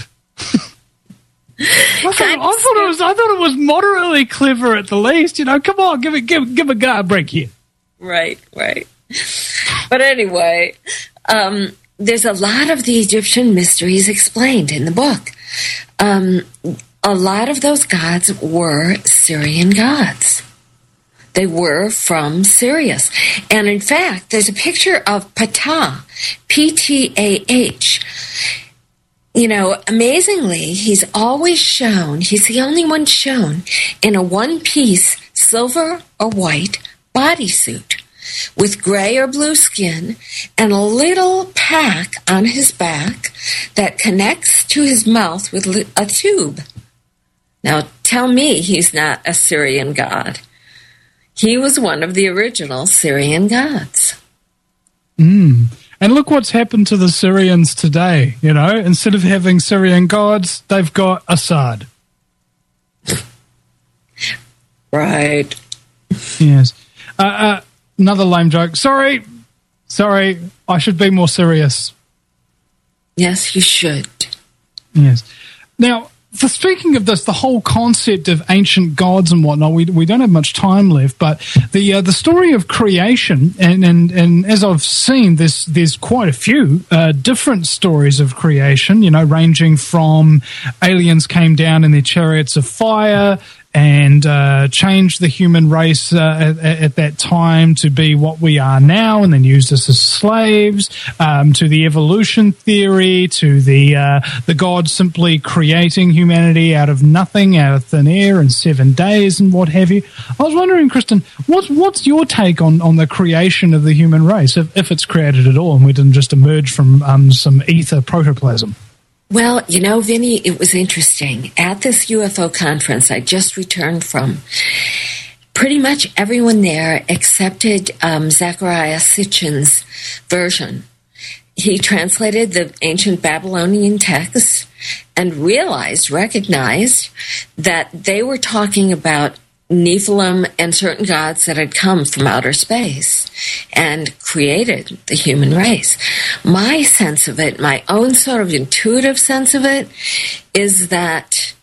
I, thought, I thought it was. I thought it was moderately clever at the least. You know, come on, give it, give, give a guy a break here. Right, right. But anyway, um, there's a lot of the Egyptian mysteries explained in the book. Um, a lot of those gods were Syrian gods. They were from Sirius. And in fact, there's a picture of Ptah, P T A H. You know, amazingly, he's always shown, he's the only one shown in a one-piece silver or white bodysuit with gray or blue skin and a little pack on his back that connects to his mouth with a tube. Now, tell me he's not a Syrian god. He was one of the original Syrian gods. Mm. And look what's happened to the Syrians today, you know. Instead of having Syrian gods, they've got Assad. Right. Yes. Uh, uh, another lame joke. Sorry. Sorry. I should be more serious. Yes, you should. Yes. Now, for speaking of this, the whole concept of ancient gods and whatnot, we we don't have much time left, but the uh, the story of creation, and, and, and as I've seen, there's, there's quite a few uh, different stories of creation, you know, ranging from aliens came down in their chariots of fire and uh, changed the human race uh, at, at that time to be what we are now, and then used us as slaves, um, to the evolution theory, to the uh, the God simply creating humanity out of nothing, out of thin air in seven days and what have you. I was wondering, Kristen, what's, what's your take on, on the creation of the human race, if, if it's created at all and we didn't just emerge from um, some ether protoplasm? Well, you know, Vinny, it was interesting. At this U F O conference I just returned from, pretty much everyone there accepted um, Zecharia Sitchin's version. He translated the ancient Babylonian text and realized, recognized that they were talking about Nephilim and certain gods that had come from outer space and created the human race. My sense of it, my own sort of intuitive sense of it, is that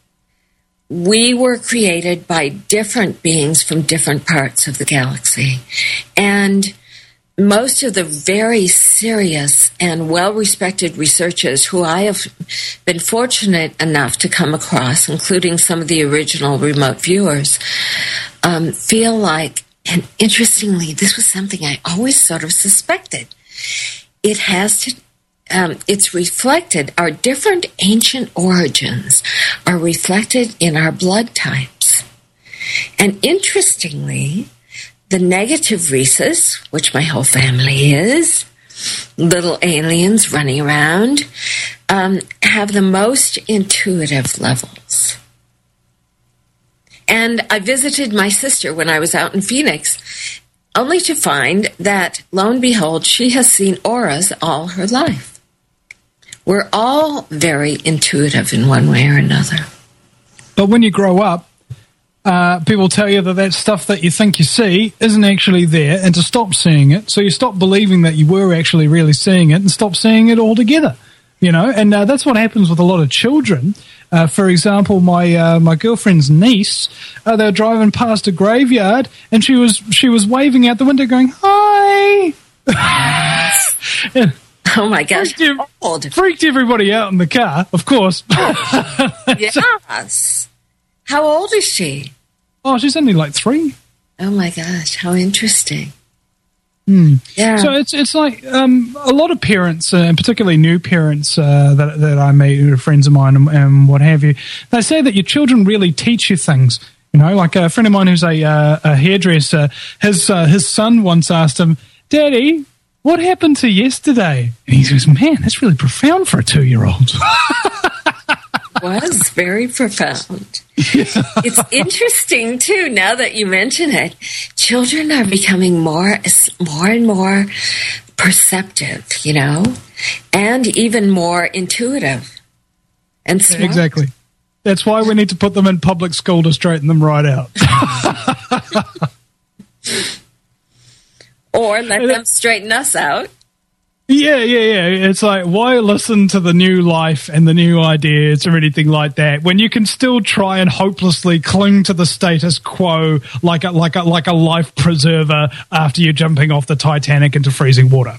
we were created by different beings from different parts of the galaxy. And most of the very serious and well-respected researchers who I have been fortunate enough to come across, including some of the original remote viewers, um, feel like, and interestingly, this was something I always sort of suspected, it has to, um, it's reflected, our different ancient origins are reflected in our blood types. And interestingly, the negative rhesus, which my whole family is, little aliens running around, um, have the most intuitive levels. And I visited my sister when I was out in Phoenix, only to find that, lo and behold, she has seen auras all her life. We're all very intuitive in one way or another. But when you grow up, Uh, people tell you that that stuff that you think you see isn't actually there, and to stop seeing it. So you stop believing that you were actually really seeing it and stop seeing it altogether, you know. And uh, that's what happens with a lot of children. Uh, for example, my uh, my girlfriend's niece, uh, they were driving past a graveyard, and she was she was waving out the window, going "Hi." Oh my gosh! Freaked, ev- freaked everybody out in the car, of course. Yes. How old is she? Oh, she's only like three. Oh my gosh, how interesting. Mm. Yeah. So it's it's like um, a lot of parents, uh, and particularly new parents uh, that that I meet, who are friends of mine and, and what have you, they say that your children really teach you things. You know, like a friend of mine who's a, uh, a hairdresser, his uh, his son once asked him, "Daddy, what happened to yesterday?" And he says, "Man, that's really profound for a two-year-old." Was very profound. It's interesting, too, now that you mention it. Children are becoming more, more and more perceptive, you know, and even more intuitive and smart. Exactly. That's why we need to put them in public school to straighten them right out. Or let them straighten us out. Yeah, yeah, yeah. It's like, why listen to the new life and the new ideas or anything like that when you can still try and hopelessly cling to the status quo like a, like a, like a life preserver after you're jumping off the Titanic into freezing water?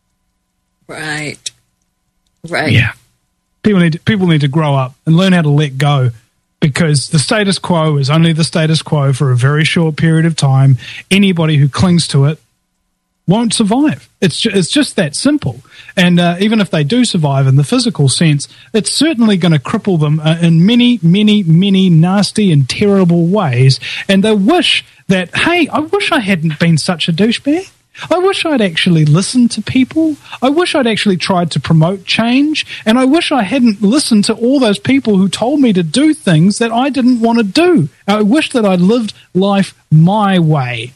Right. Right. Yeah. People need to, people need to grow up and learn how to let go, because the status quo is only the status quo for a very short period of time. Anybody who clings to it won't survive. It's ju- it's just that simple. And uh, even if they do survive in the physical sense, it's certainly going to cripple them uh, in many, many, many nasty and terrible ways. And they wish that, hey, I wish I hadn't been such a douchebag. I wish I'd actually listened to people. I wish I'd actually tried to promote change. And I wish I hadn't listened to all those people who told me to do things that I didn't want to do. I wish that I'd lived life my way.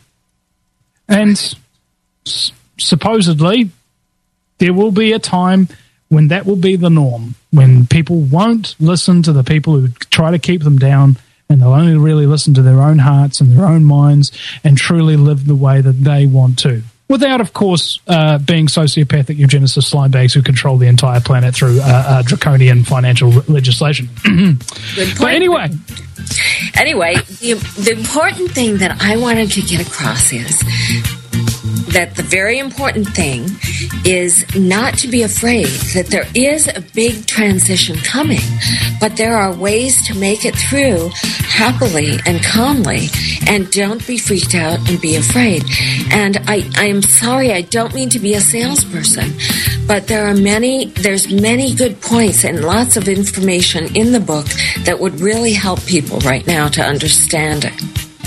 And s- supposedly there will be a time when that will be the norm, when people won't listen to the people who try to keep them down, and they'll only really listen to their own hearts and their own minds and truly live the way that they want to. Without, of course, uh, being sociopathic eugenicists slimebags who control the entire planet through uh, uh, draconian financial legislation. But anyway. Anyway, the, the important thing that I wanted to get across is that the very important thing is not to be afraid that there is a big transition coming, but there are ways to make it through happily and calmly, and don't be freaked out and be afraid. And I, I am sorry, I don't mean to be a salesperson, but there are many, there's many good points and lots of information in the book that would really help people right now to understand it.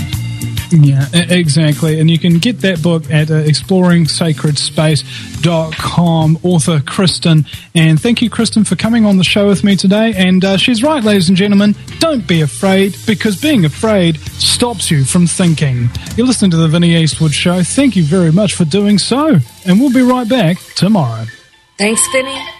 Yeah, exactly. And you can get that book at uh, exploring sacred space dot com, author Kristen. And thank you, Kristen, for coming on the show with me today. And uh, she's right, ladies and gentlemen, don't be afraid, because being afraid stops you from thinking. You're listening to the Vinnie Eastwood Show. Thank you very much for doing so. And we'll be right back tomorrow. Thanks, Vinnie.